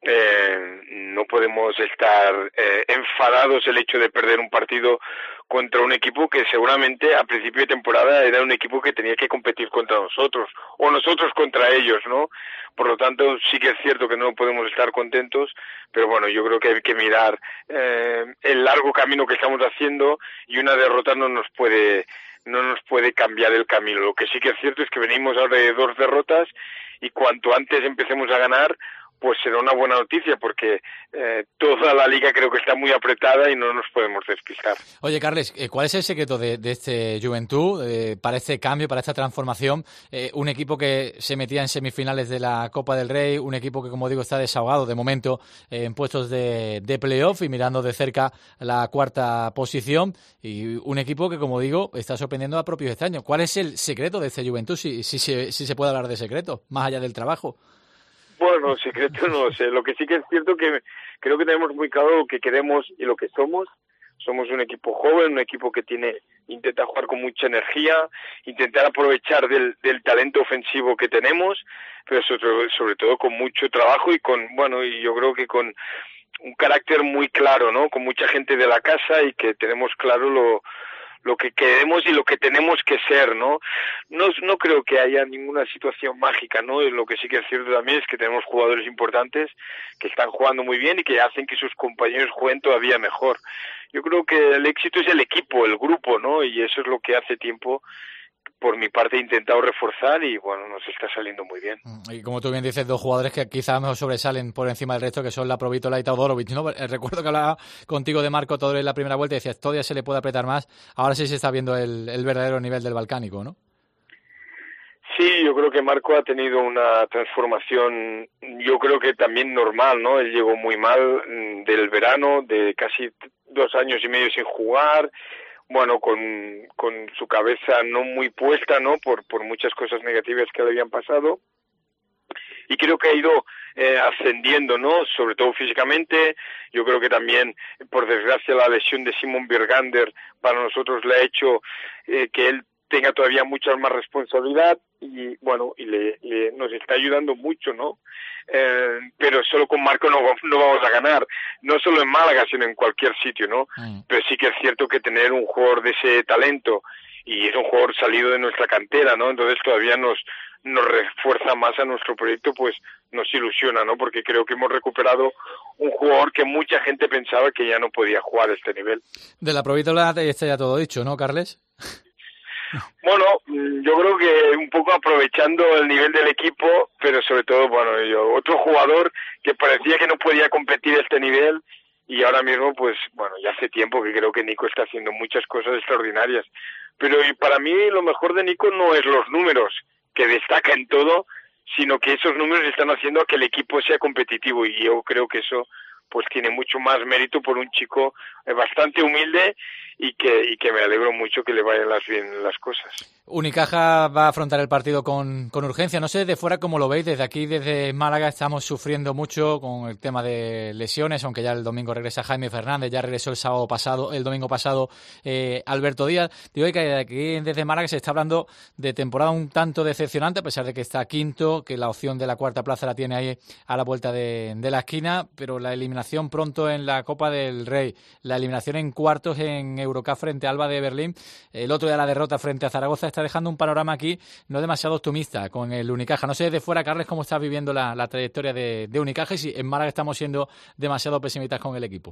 S17: no podemos estar enfadados el hecho de perder un partido contra un equipo que seguramente a principio de temporada era un equipo que tenía que competir contra nosotros, o nosotros contra ellos, ¿no? Por lo tanto, sí que es cierto que no podemos estar contentos, pero bueno, yo creo que hay que mirar el largo camino que estamos haciendo, y una derrota no nos puede cambiar el camino. Lo que sí que es cierto es que venimos ahora de 2 derrotas, y cuanto antes empecemos a ganar, pues será una buena noticia, porque toda la liga creo que está muy apretada y no nos podemos despistar.
S1: Oye, Carles, ¿cuál es el secreto de este Juventud para este cambio, para esta transformación? Un equipo que se metía en semifinales de la Copa del Rey, un equipo que, como digo, está desahogado de momento en puestos de playoff y mirando de cerca la 4ª posición, y un equipo que, como digo, está sorprendiendo a propios extraños. ¿Cuál es el secreto de este Juventud, si se puede hablar de secreto, más allá del trabajo?
S17: Bueno, secreto no sé. Lo que sí que es cierto que creo que tenemos muy claro lo que queremos y lo que somos. Somos un equipo joven, un equipo que intenta jugar con mucha energía, intentar aprovechar del talento ofensivo que tenemos, pero sobre todo con mucho trabajo y y yo creo que con un carácter muy claro, ¿no? Con mucha gente de la casa, y que tenemos claro lo que queremos y lo que tenemos que ser, ¿no? No creo que haya ninguna situación mágica, ¿no? Lo que sí que es cierto también es que tenemos jugadores importantes que están jugando muy bien y que hacen que sus compañeros jueguen todavía mejor. Yo creo que el éxito es el equipo, el grupo, ¿no? Y eso es lo que hace tiempo, por mi parte, he intentado reforzar, y bueno, nos está saliendo muy bien.
S1: Y como tú bien dices, 2 jugadores que quizás mejor sobresalen por encima del resto, que son la Provítola y Todorovic, ¿no? Recuerdo que hablaba contigo de Marco Todorovic en la primera vuelta y decías, todavía se le puede apretar más. Ahora sí se está viendo el verdadero nivel del balcánico, ¿no?
S17: Sí, yo creo que Marco ha tenido una transformación, yo creo que también normal, ¿no? Él llegó muy mal del verano, de casi 2 años y medio sin jugar, bueno, con su cabeza no muy puesta, ¿no? Por muchas cosas negativas que le habían pasado. Y creo que ha ido ascendiendo, ¿no? Sobre todo físicamente. Yo creo que también, por desgracia, la lesión de Simon Birgander para nosotros le ha hecho que él tenga todavía mucha más responsabilidad, y bueno, nos está ayudando mucho, ¿no? Pero solo con Marco no vamos a ganar, no solo en Málaga, sino en cualquier sitio, ¿no? Pero sí que es cierto que tener un jugador de ese talento, y es un jugador salido de nuestra cantera, ¿no? Entonces todavía nos refuerza más a nuestro proyecto, pues nos ilusiona, ¿no? Porque creo que hemos recuperado un jugador que mucha gente pensaba que ya no podía jugar a este nivel.
S1: De la Provítola está ya todo dicho, ¿no, Carles?
S17: Bueno, yo creo que un poco aprovechando el nivel del equipo, pero sobre todo, otro jugador que parecía que no podía competir a este nivel, y ahora mismo, pues, ya hace tiempo que creo que Nico está haciendo muchas cosas extraordinarias. Pero para mí lo mejor de Nico no es los números, que destaca en todo, sino que esos números están haciendo a que el equipo sea competitivo, y yo creo que eso pues tiene mucho más mérito por un chico bastante humilde, y que me alegro mucho que le vayan bien las cosas.
S1: Unicaja va a afrontar el partido con urgencia. No sé de fuera cómo lo veis. Desde aquí, desde Málaga, estamos sufriendo mucho con el tema de lesiones, aunque ya el domingo regresa Jaime Fernández, ya regresó el domingo pasado Alberto Díaz. Digo que aquí desde Málaga se está hablando de temporada un tanto decepcionante, a pesar de que está quinto, que la opción de la 4ª plaza la tiene ahí a la vuelta de la esquina, pero la eliminación pronto en la Copa del Rey, la eliminación en cuartos en Eurocup frente a Alba de Berlín, el otro día la derrota frente a Zaragoza, está dejando un panorama aquí no demasiado optimista con el Unicaja. No sé desde fuera, Carles, cómo estás viviendo la trayectoria de Unicaja, y si en Málaga estamos siendo demasiado pesimistas con el equipo.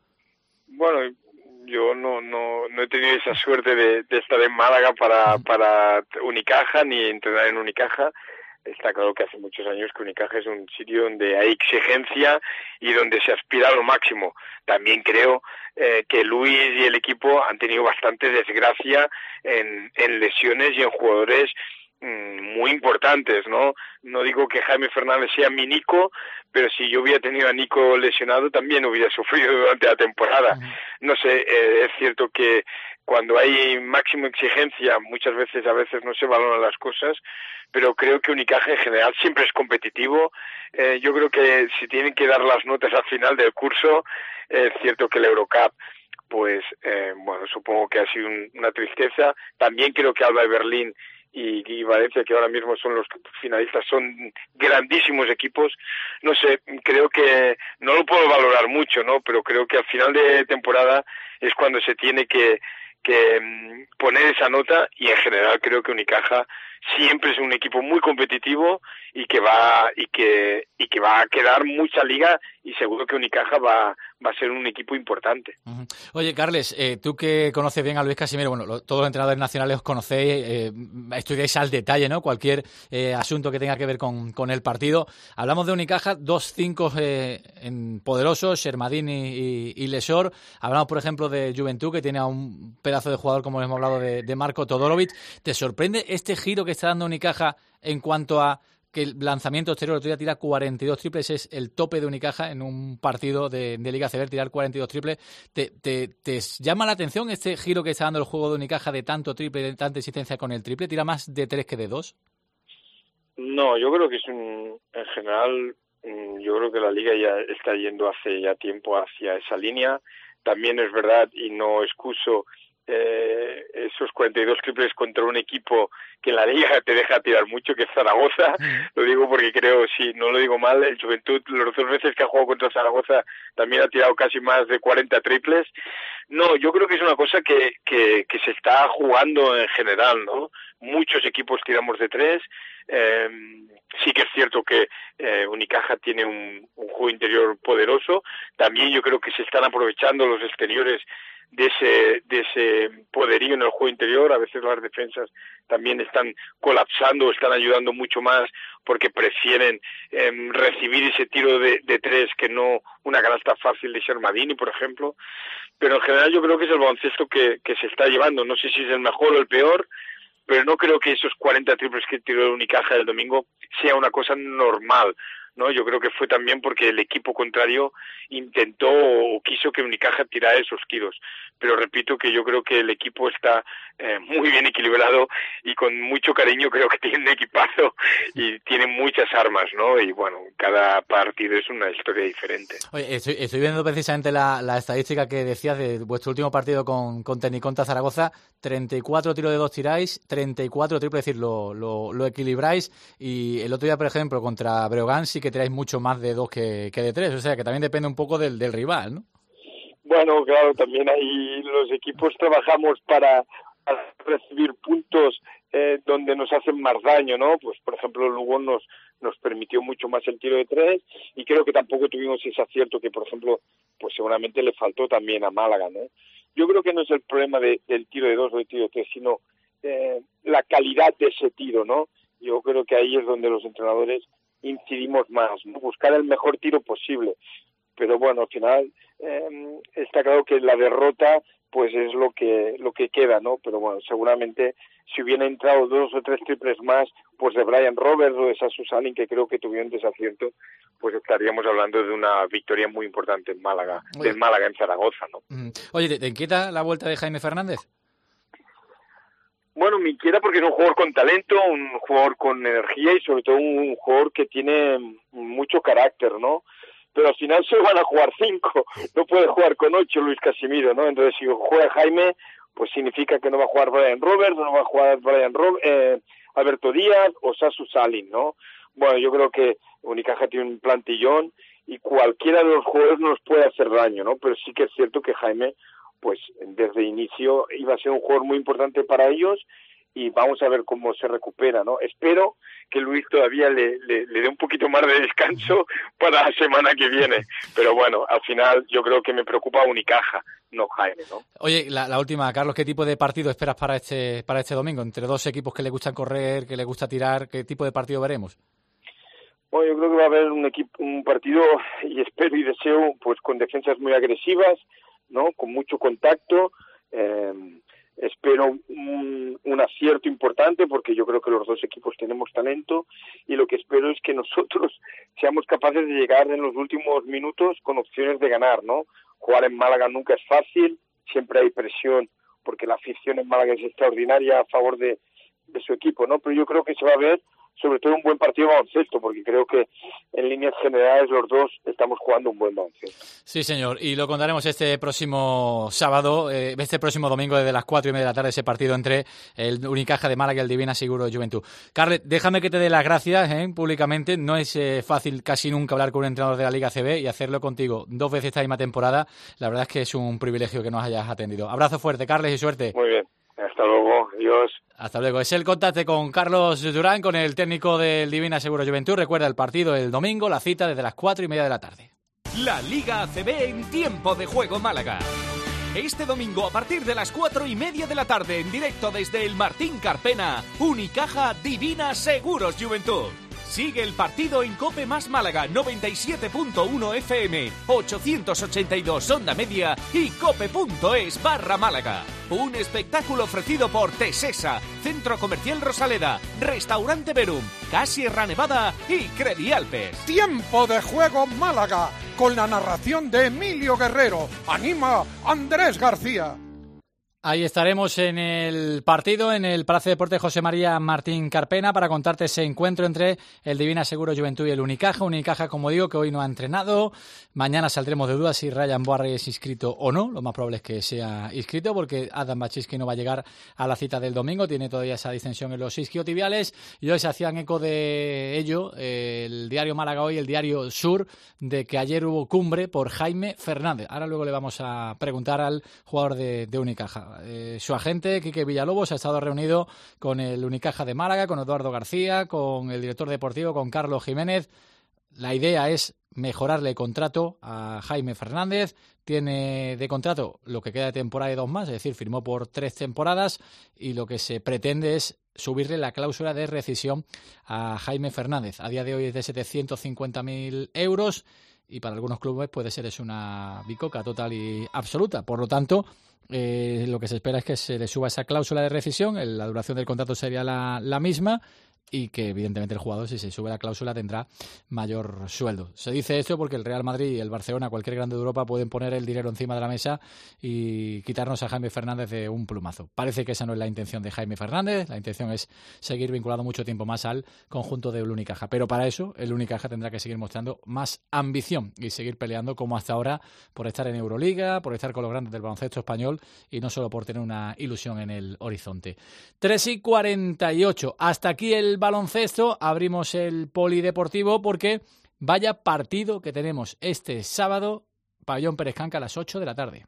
S17: Bueno, yo no he tenido esa suerte de estar en Málaga para Unicaja, ni entrenar en Unicaja, está claro que hace muchos años que Unicaja es un sitio donde hay exigencia y donde se aspira a lo máximo. También creo que Luis y el equipo han tenido bastante desgracia en lesiones y en jugadores muy importantes, ¿no? No digo que Jaime Fernández sea mi Nico, pero si yo hubiera tenido a Nico lesionado también hubiera sufrido durante la temporada. No sé, es cierto que cuando hay máxima exigencia a veces no se valoran las cosas, pero creo que Unicaja en general siempre es competitivo. Yo creo que si tienen que dar las notas al final del curso, es cierto que el Eurocup pues bueno, supongo que ha sido una tristeza. También creo que Alba de Berlín y Valencia, que ahora mismo son los finalistas, son grandísimos equipos. No sé, creo que no lo puedo valorar mucho, ¿no? Pero creo que al final de temporada es cuando se tiene que poner esa nota, y en general creo que Unicaja siempre es un equipo muy competitivo y que va a quedar mucha liga, y seguro que Unicaja va a ser un equipo importante.
S1: Oye, Carles, tú que conoces bien a Luis Casimiro, bueno, todos los entrenadores nacionales os conocéis, estudiáis al detalle, ¿no? Cualquier asunto que tenga que ver con el partido. Hablamos de Unicaja, 2-5 poderosos, Shermadini y Lesor. Hablamos, por ejemplo, de Juventud, que tiene a un pedazo de jugador, como hemos hablado, de Marco Todorovic. ¿Te sorprende este giro que está dando Unicaja en cuanto a que el lanzamiento exterior, el otro día tira 42 triples, es el tope de Unicaja en un partido de Liga ACB, tirar 42 triples? ¿Te llama la atención este giro que está dando el juego de Unicaja de tanto triple, de tanta existencia con el triple? ¿Tira más de 3 que de 2?
S17: No, yo creo que en general, yo creo que la Liga ya está yendo hace ya tiempo hacia esa línea. También es verdad, y no excuso esos 42 triples contra un equipo que en la Liga te deja tirar mucho, que es Zaragoza. Lo digo porque creo, si no lo digo mal, el Juventud, las 2 veces que ha jugado contra Zaragoza, también ha tirado casi más de 40 triples. No, yo creo que es una cosa que se está jugando en general, ¿no? Muchos equipos tiramos de 3. Sí que es cierto que Unicaja tiene un juego interior poderoso. También yo creo que se están aprovechando los exteriores de ese poderío en el juego interior. A veces las defensas también están colapsando, están ayudando mucho más porque prefieren recibir ese tiro de 3 que no una canasta fácil de Shermadini, por ejemplo. Pero en general yo creo que es el baloncesto que se está llevando. No sé si es el mejor o el peor, pero no creo que esos 40 triples que tiró el Unicaja el domingo sea una cosa normal, ¿no? Yo creo que fue también porque el equipo contrario intentó o quiso que Unicaja tirara esos tiros. Pero repito que yo creo que el equipo está muy bien equilibrado y con mucho cariño. Creo que tiene un equipazo y tiene muchas armas, ¿no? Y bueno, cada partido es una historia diferente.
S1: Oye, estoy viendo precisamente la estadística que decías de vuestro último partido con Tecniconta Zaragoza. 34 tiros de 2 tiráis, 34 triples, es decir, lo equilibráis. Y el otro día, por ejemplo, contra Breogán sí que tiráis mucho más de 2 que de 3. O sea, que también depende un poco del rival, ¿no?
S17: Bueno, claro, también ahí los equipos trabajamos para recibir puntos donde nos hacen más daño, ¿no? Pues, por ejemplo, Lugo nos permitió mucho más el tiro de 3, y creo que tampoco tuvimos ese acierto que, por ejemplo, pues seguramente le faltó también a Málaga, ¿no? Yo creo que no es el problema del tiro de 2 o del tiro de 3, sino la calidad de ese tiro, ¿no? Yo creo que ahí es donde los entrenadores incidimos más, ¿no? Buscar el mejor tiro posible. Pero bueno, al final está claro que la derrota pues es lo que queda, ¿no? Pero bueno, seguramente si hubieran entrado 2 o 3 triples más, pues de Brian Roberts o de Sasu Salin, que creo que tuvieron desacierto, pues estaríamos hablando de una victoria muy importante en Málaga, del Málaga en Zaragoza, ¿no?
S1: Oye, ¿te inquieta la vuelta de Jaime Fernández?
S17: Bueno, me inquieta porque es un jugador con talento, un jugador con energía y sobre todo un jugador que tiene mucho carácter, ¿no? Pero al final solo van a jugar 5, no puede jugar con 8 Luis Casimiro, ¿no? Entonces si juega Jaime, pues significa que no va a jugar Brian Roberts, no va a jugar Alberto Díaz o Sasu Salin, ¿no? Bueno, yo creo que Unicaja tiene un plantillón y cualquiera de los jugadores nos puede hacer daño, ¿no? Pero sí que es cierto que Jaime, pues desde inicio iba a ser un jugador muy importante para ellos, y vamos a ver cómo se recupera, ¿no? Espero que Luis todavía le dé un poquito más de descanso para la semana que viene, pero bueno, al final yo creo que me preocupa Unicaja, no Jaime, ¿no?
S1: Oye, la última, Carlos, ¿qué tipo de partido esperas para este domingo? Entre dos equipos que le gustan correr, que le gusta tirar, ¿qué tipo de partido veremos?
S17: Bueno, yo creo que va a haber un partido, y espero y deseo, pues con defensas muy agresivas, ¿no? Con mucho contacto. Espero un acierto importante, porque yo creo que los dos equipos tenemos talento, y lo que espero es que nosotros seamos capaces de llegar en los últimos minutos con opciones de ganar, ¿no? Jugar en Málaga nunca es fácil, siempre hay presión, porque la afición en Málaga es extraordinaria a favor de su equipo, ¿no? Pero yo creo que se va a ver sobre todo un buen partido de baloncesto, porque creo que en líneas generales los dos estamos jugando un buen baloncesto.
S1: Sí, señor, y lo contaremos este próximo sábado, este próximo domingo desde las 4:30 de la tarde, ese partido entre el Unicaja de Málaga y el Divina Seguro Juventud. Carles, déjame que te dé las gracias públicamente. No es fácil casi nunca hablar con un entrenador de la Liga ACB, y hacerlo contigo 2 veces esta misma temporada, la verdad es que es un privilegio que nos hayas atendido. Abrazo fuerte, Carles, y suerte.
S17: Muy bien. Hasta luego, adiós.
S1: Hasta luego. Es el contacto con Carlos Durán, con el técnico del Divina Seguro Juventud. Recuerda el partido el domingo, la cita desde las 4:30 de la tarde.
S6: La Liga ACB en Tiempo de Juego Málaga. Este domingo a partir de las 4:30 de la tarde, en directo desde el Martín Carpena, Unicaja Divina Seguros Juventud. Sigue el partido en Cope Más Málaga, 97.1 FM, 882 onda media y cope.es/Málaga. Un espectáculo ofrecido por Tesesa, Centro Comercial Rosaleda, Restaurante Verum, Sierra Nevada y Credialpes.
S18: Tiempo de Juego Málaga, con la narración de Emilio Guerrero. Anima Andrés García.
S1: Ahí estaremos en el partido, en el Palacio de Deportes José María Martín Carpena, para contarte ese encuentro entre el Divina Seguro Juventud y el Unicaja. Unicaja, como digo, que hoy no ha entrenado. Mañana saldremos de dudas si Ryan Boarri es inscrito o no. Lo más probable es que sea inscrito, porque Adam Bachiski no va a llegar a la cita del domingo. Tiene todavía esa distensión en los isquiotibiales. Y hoy se hacían eco de ello el diario Málaga Hoy, el diario Sur, de que ayer hubo cumbre por Jaime Fernández. Ahora luego le vamos a preguntar al jugador de Unicaja. Su agente, Quique Villalobos, ha estado reunido con el Unicaja de Málaga, con Eduardo García, con el director deportivo, con Carlos Jiménez. La idea es mejorarle el contrato a Jaime Fernández. Tiene de contrato lo que queda de temporada y 2 más, es decir, firmó por 3 temporadas, y lo que se pretende es subirle la cláusula de rescisión a Jaime Fernández. A día de hoy es de 750.000 euros, y para algunos clubes puede ser una bicoca total y absoluta. Por lo tanto, lo que se espera es que se le suba esa cláusula de rescisión. La duración del contrato sería la misma, y que evidentemente el jugador, si se sube la cláusula, tendrá mayor sueldo. Se dice esto porque el Real Madrid y el Barcelona, cualquier grande de Europa, pueden poner el dinero encima de la mesa y quitarnos a Jaime Fernández de un plumazo. Parece que esa no es la intención de Jaime Fernández. La intención es seguir vinculado mucho tiempo más al conjunto del Unicaja, pero para eso el Unicaja tendrá que seguir mostrando más ambición y seguir peleando como hasta ahora por estar en Euroliga, por estar con los grandes del baloncesto español, y no solo por tener una ilusión en el horizonte. 3:48. Hasta aquí el baloncesto. Abrimos el polideportivo, porque vaya partido que tenemos este sábado, Pabellón Pérez Canca, a las 8 de la tarde.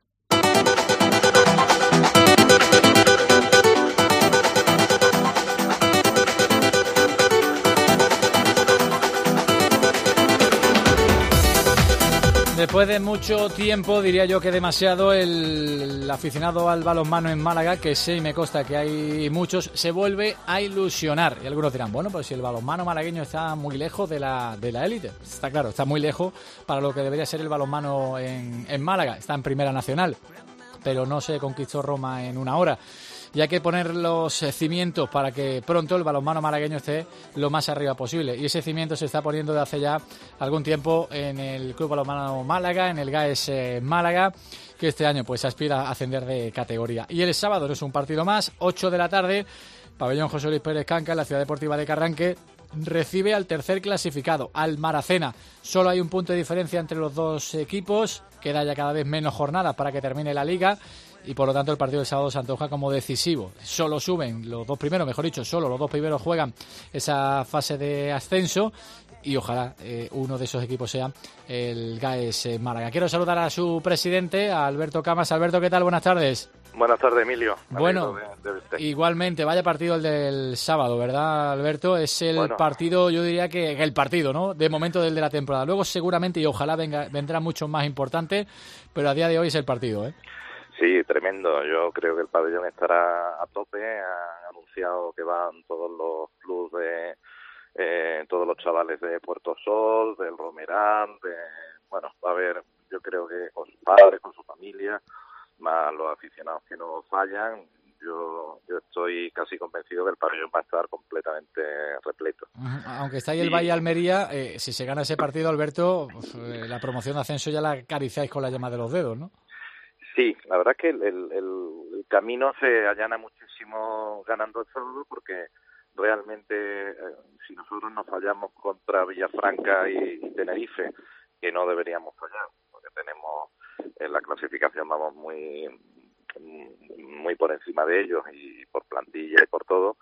S1: Después de mucho tiempo, diría yo que demasiado, el aficionado al balonmano en Málaga, que sé y me consta que hay muchos, se vuelve a ilusionar. Y algunos dirán, bueno, pues si el balonmano malagueño está muy lejos de la élite. Está claro, está muy lejos para lo que debería ser el balonmano en Málaga. Está en Primera Nacional, pero no se conquistó Roma en una hora. Y hay que poner los cimientos para que pronto el balonmano malagueño esté lo más arriba posible. Y ese cimiento se está poniendo de hace ya algún tiempo en el Club Balonmano Málaga, en el GAES Málaga, que este año pues aspira a ascender de categoría. Y el sábado no es un partido más, 8 de la tarde, Pabellón José Luis Pérez Canca, en la Ciudad Deportiva de Carranque, recibe al tercer clasificado, al Maracena. Solo hay un punto de diferencia entre los dos equipos, queda ya cada vez menos jornadas para que termine la liga, y por lo tanto el partido del sábado se antoja como decisivo. Solo suben los dos primeros, mejor dicho, solo los dos primeros juegan esa fase de ascenso, y ojalá uno de esos equipos sea el GAES Málaga. Quiero saludar a su presidente, a Alberto Camas. Alberto, ¿qué tal? Buenas tardes.
S19: Buenas tardes, Emilio.
S1: Bueno, igualmente, vaya partido el del sábado, ¿verdad, Alberto? Es el partido, yo diría que el partido, ¿no? De momento del de la temporada. Luego seguramente y ojalá vendrá mucho más importante, pero a día de hoy es el partido, ¿eh?
S19: Sí, tremendo. Yo creo que el pabellón estará a tope. Han anunciado que van todos los clubes, todos los chavales de Puerto Sol, del Romerán, bueno, va a haber, yo creo que con sus padres, con su familia, más los aficionados que no fallan. Yo estoy casi convencido que el pabellón va a estar completamente repleto.
S1: Aunque está ahí el Valle Almería, si se gana ese partido, Alberto, la promoción de ascenso ya la acariciáis con la yema de los dedos, ¿no?
S19: Sí, la verdad es que el camino se allana muchísimo ganando el sábado, porque realmente si nosotros nos fallamos contra Villafranca y Tenerife, que no deberíamos fallar, porque tenemos en la clasificación vamos muy por encima de ellos y por plantilla y por todo,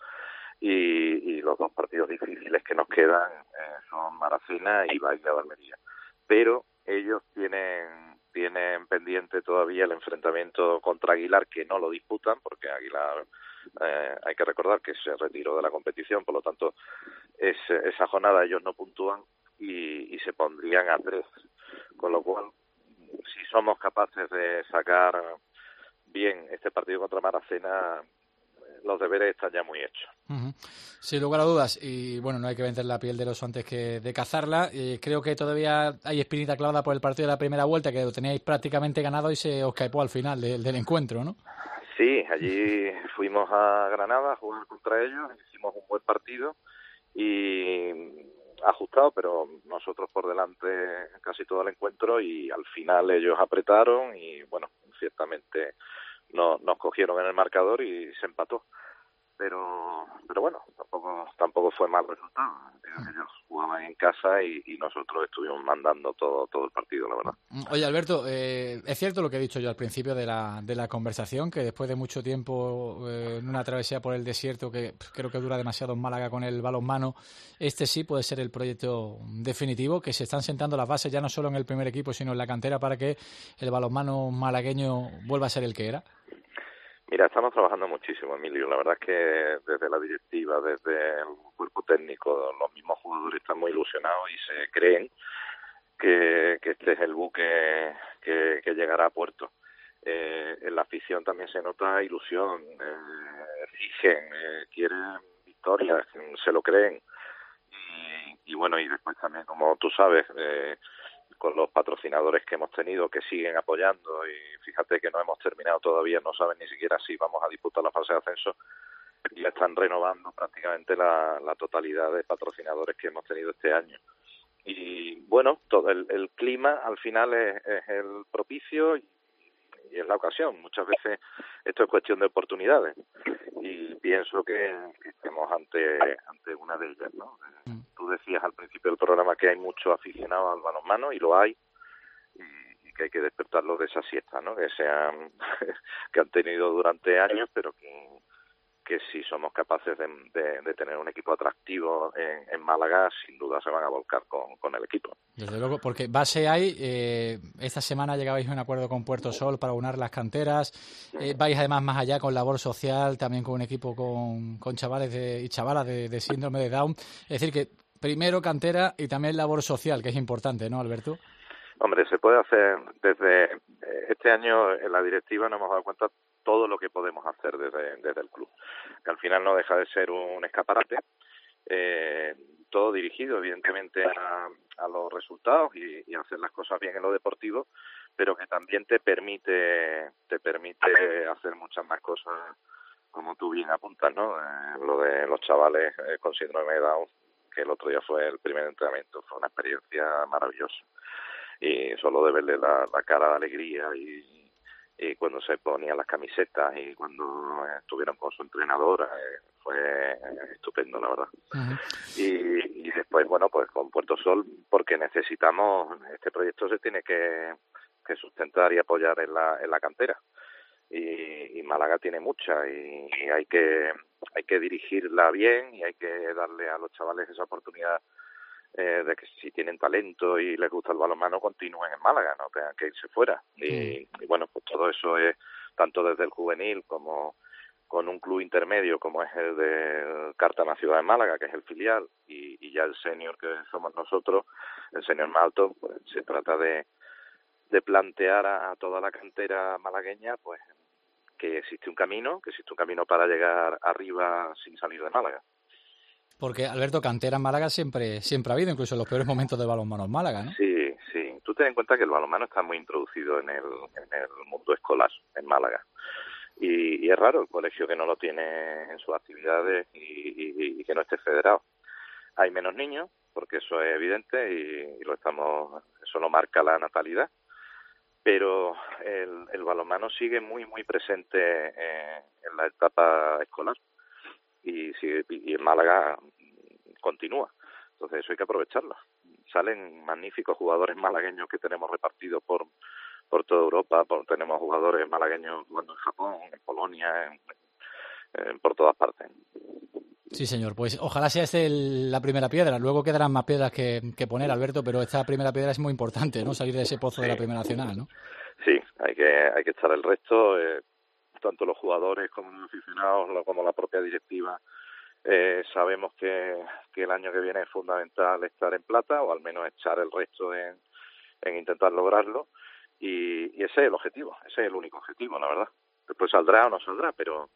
S19: y los dos partidos difíciles que nos quedan son Maracena y Valle de Almería, pero ellos tienen pendiente todavía el enfrentamiento contra Aguilar, que no lo disputan, porque Aguilar hay que recordar que se retiró de la competición, por lo tanto esa jornada ellos no puntúan y se pondrían a 3, con lo cual si somos capaces de sacar bien este partido contra Maracena, los deberes están ya muy hechos.
S1: Sin lugar a dudas, y bueno, no hay que vender la piel del oso antes que de cazarla. Creo que todavía hay espinita clavada por el partido de la primera vuelta, que lo teníais prácticamente ganado y se os caipó al final del encuentro, ¿no?
S19: Sí, allí fuimos a Granada a jugar contra ellos, hicimos un buen partido y ajustado, pero nosotros por delante casi todo el encuentro, y al final ellos apretaron y bueno, ciertamente nos cogieron en el marcador y se empató. Pero bueno, tampoco fue mal resultado. Ellos jugaban en casa y nosotros estuvimos mandando todo el partido, la verdad.
S1: Oye, Alberto, es cierto lo que he dicho yo al principio de la conversación, que después de mucho tiempo en una travesía por el desierto, que creo que dura demasiado en Málaga con el balonmano, este sí puede ser el proyecto definitivo, que se están sentando las bases ya no solo en el primer equipo, sino en la cantera, para que el balonmano malagueño vuelva a ser el que era.
S19: Mira, estamos trabajando muchísimo, Emilio. La verdad es que desde la directiva, desde el cuerpo técnico, los mismos jugadores están muy ilusionados y se creen que este es el buque que llegará a puerto. En la afición también se nota ilusión, exigen, quieren victorias, se lo creen. Y bueno, y después también, como tú sabes, con los patrocinadores que hemos tenido, que siguen apoyando, y fíjate que no hemos terminado todavía, no saben ni siquiera si vamos a disputar la fase de ascenso, y ya están renovando prácticamente la totalidad de patrocinadores que hemos tenido este año. Y bueno, todo el clima al final es el propicio y es la ocasión. Muchas veces esto es cuestión de oportunidades y pienso que estemos ante una de ellas, ¿no? Tú decías al principio del programa que hay muchos aficionados al balonmano, y lo hay, y que hay que despertarlos de esa siesta, ¿no? Que han tenido durante años, pero que si somos capaces de tener un equipo atractivo en Málaga, sin duda se van a volcar con el equipo.
S1: Desde luego, porque base hay, esta semana llegabais a un acuerdo con Puerto Sol para unar las canteras, vais además más allá con labor social, también con un equipo con chavales y chavalas de síndrome de Down, es decir que primero cantera y también labor social, que es importante, ¿no, Alberto?
S19: Hombre, se puede hacer desde este año en la directiva, nos hemos dado cuenta todo lo que podemos hacer desde el club, que al final no deja de ser un escaparate, todo dirigido evidentemente a los resultados y hacer las cosas bien en lo deportivo, pero que también te permite hacer muchas más cosas, como tú bien apuntas, ¿no? Lo de los chavales con síndrome de Down, que el otro día fue el primer entrenamiento, fue una experiencia maravillosa, y solo de verle la cara de alegría y cuando se ponían las camisetas y cuando estuvieron con su entrenadora, fue estupendo, la verdad. Uh-huh. Y después, bueno, pues con Puerto Sol, porque necesitamos, este proyecto se tiene que sustentar y apoyar en la cantera, y Málaga tiene mucha, y hay que dirigirla bien, y hay que darle a los chavales esa oportunidad de que si tienen talento y les gusta el balonmano, continúen en Málaga, no tengan que irse fuera. Y bueno, pues todo eso es tanto desde el juvenil como con un club intermedio como es el de Cártama Ciudad de Málaga, que es el filial, y ya el senior que somos nosotros, el senior más alto, pues se trata de plantear a toda la cantera malagueña pues que existe un camino para llegar arriba sin salir de Málaga.
S1: Porque, Alberto, cantera en Málaga siempre ha habido, incluso en los peores momentos del balonmano en Málaga, ¿no?
S19: Sí. Tú ten en cuenta que el balonmano está muy introducido en el mundo escolar en Málaga. Y es raro el colegio que no lo tiene en sus actividades y que no esté federado. Hay menos niños, porque eso es evidente y eso lo marca la natalidad, pero el balonmano sigue muy presente en la etapa escolar y en Málaga continúa. Entonces eso hay que aprovecharlo. Salen magníficos jugadores malagueños que tenemos repartidos por toda Europa, tenemos jugadores malagueños jugando en Japón, en Polonia, por todas partes.
S1: Sí, señor. Pues ojalá sea la primera piedra. Luego quedarán más piedras que poner, Alberto, pero esta primera piedra es muy importante, ¿no? Salir de ese pozo de la Primera Nacional, ¿no?
S19: Sí, hay que echar el resto, tanto los jugadores como los aficionados, como la propia directiva. Sabemos que el año que viene es fundamental estar en plata, o al menos echar el resto en intentar lograrlo, y ese es el objetivo, ese es el único objetivo, la verdad. Después saldrá o no saldrá, pero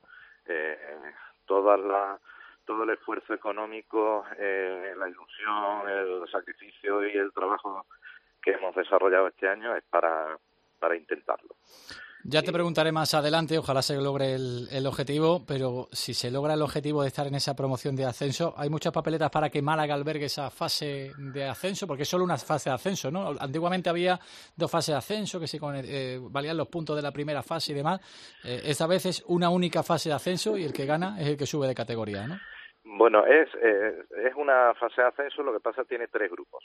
S19: todo el esfuerzo económico, la ilusión, el sacrificio y el trabajo que hemos desarrollado este año es para intentarlo.
S1: Ya te preguntaré más adelante, ojalá se logre el objetivo, pero si se logra el objetivo de estar en esa promoción de ascenso, ¿hay muchas papeletas para que Málaga albergue esa fase de ascenso? Porque es solo una fase de ascenso, ¿no? Antiguamente había 2 fases de ascenso, que valían los puntos de la primera fase y demás. Esta vez es una única fase de ascenso y el que gana es el que sube de categoría, ¿no?
S19: Bueno, es una fase de ascenso, lo que pasa tiene 3 grupos.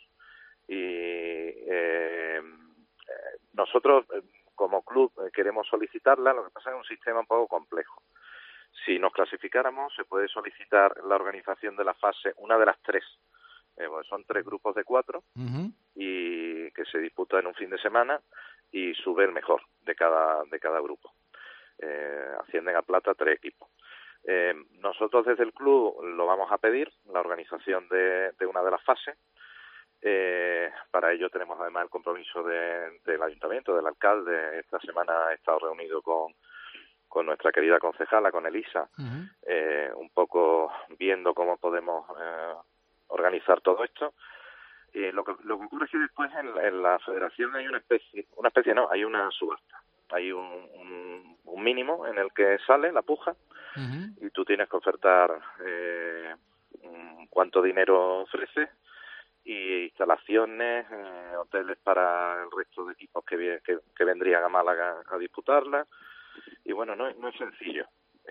S19: Y nosotros como club queremos solicitarla, lo que pasa es un sistema un poco complejo. Si nos clasificáramos, se puede solicitar la organización de la fase, una de las 3. Pues son 3 grupos de 4 y que se disputa en un fin de semana y sube el mejor de cada grupo. Ascienden a plata 3 equipos. Nosotros desde el club lo vamos a pedir, la organización de una de las fases. Para ello tenemos además el compromiso del ayuntamiento, del alcalde. Esta semana he estado reunido con nuestra querida concejala, con Elisa, un poco viendo cómo podemos organizar todo esto. Lo que ocurre es que después en la federación hay hay una subasta. Hay un mínimo en el que sale la puja y tú tienes que ofertar cuánto dinero ofreces y instalaciones, hoteles para el resto de equipos que vendrían a Málaga a disputarla. Y bueno, no es sencillo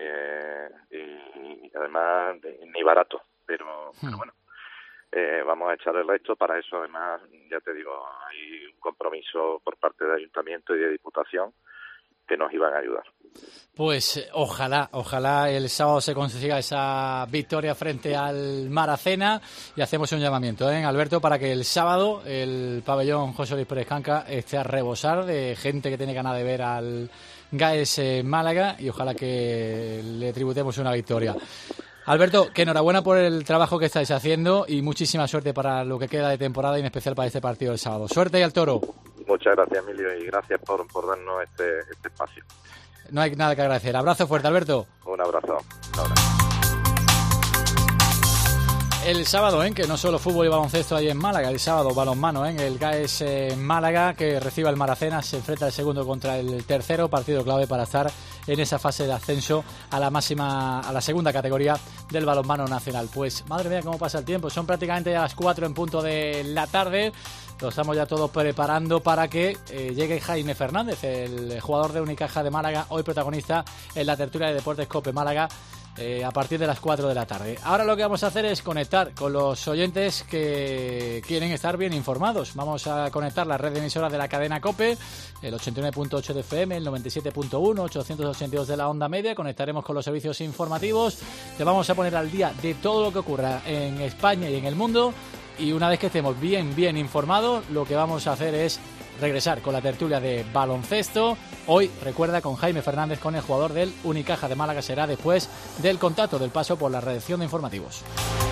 S19: y además ni barato, pero bueno, vamos a echar el resto. Para eso además, ya te digo, hay un compromiso por parte del ayuntamiento y de Diputación que nos iban a ayudar.
S1: Pues ojalá el sábado se consiga esa victoria frente al Maracena y hacemos un llamamiento, Alberto, para que el sábado el pabellón José Luis Pérez Canca esté a rebosar de gente que tiene ganas de ver al GAES Málaga y ojalá que le tributemos una victoria. Alberto, que enhorabuena por el trabajo que estáis haciendo y muchísima suerte para lo que queda de temporada y en especial para este partido del sábado. Suerte y al toro.
S19: Muchas gracias, Emilio, y gracias por darnos este espacio.
S1: No hay nada que agradecer. Abrazo fuerte, Alberto.
S19: Un abrazo.
S1: El sábado, que no solo fútbol y baloncesto hay en Málaga, el sábado balonmano, el GAES Málaga, que recibe al Maracena, se enfrenta el segundo contra el tercero, partido clave para estar en esa fase de ascenso a la segunda categoría del balonmano nacional. Pues madre mía, cómo pasa el tiempo, son prácticamente a las 4 en punto de la tarde. Lo estamos ya todos preparando para que llegue Jaime Fernández, el jugador de Unicaja de Málaga, hoy protagonista en la tertulia de Deportes COPE Málaga, a partir de las 4 de la tarde. Ahora lo que vamos a hacer es conectar con los oyentes que quieren estar bien informados. Vamos a conectar la red de emisoras de la cadena COPE, el 89.8 de FM, el 97.1, 882 de la onda media. Conectaremos con los servicios informativos. Te vamos a poner al día de todo lo que ocurra en España y en el mundo. Y una vez que estemos bien informados, lo que vamos a hacer es regresar con la tertulia de baloncesto. Hoy, recuerda, con Jaime Fernández, con el jugador del Unicaja de Málaga, será después del contacto del paso por la redacción de informativos.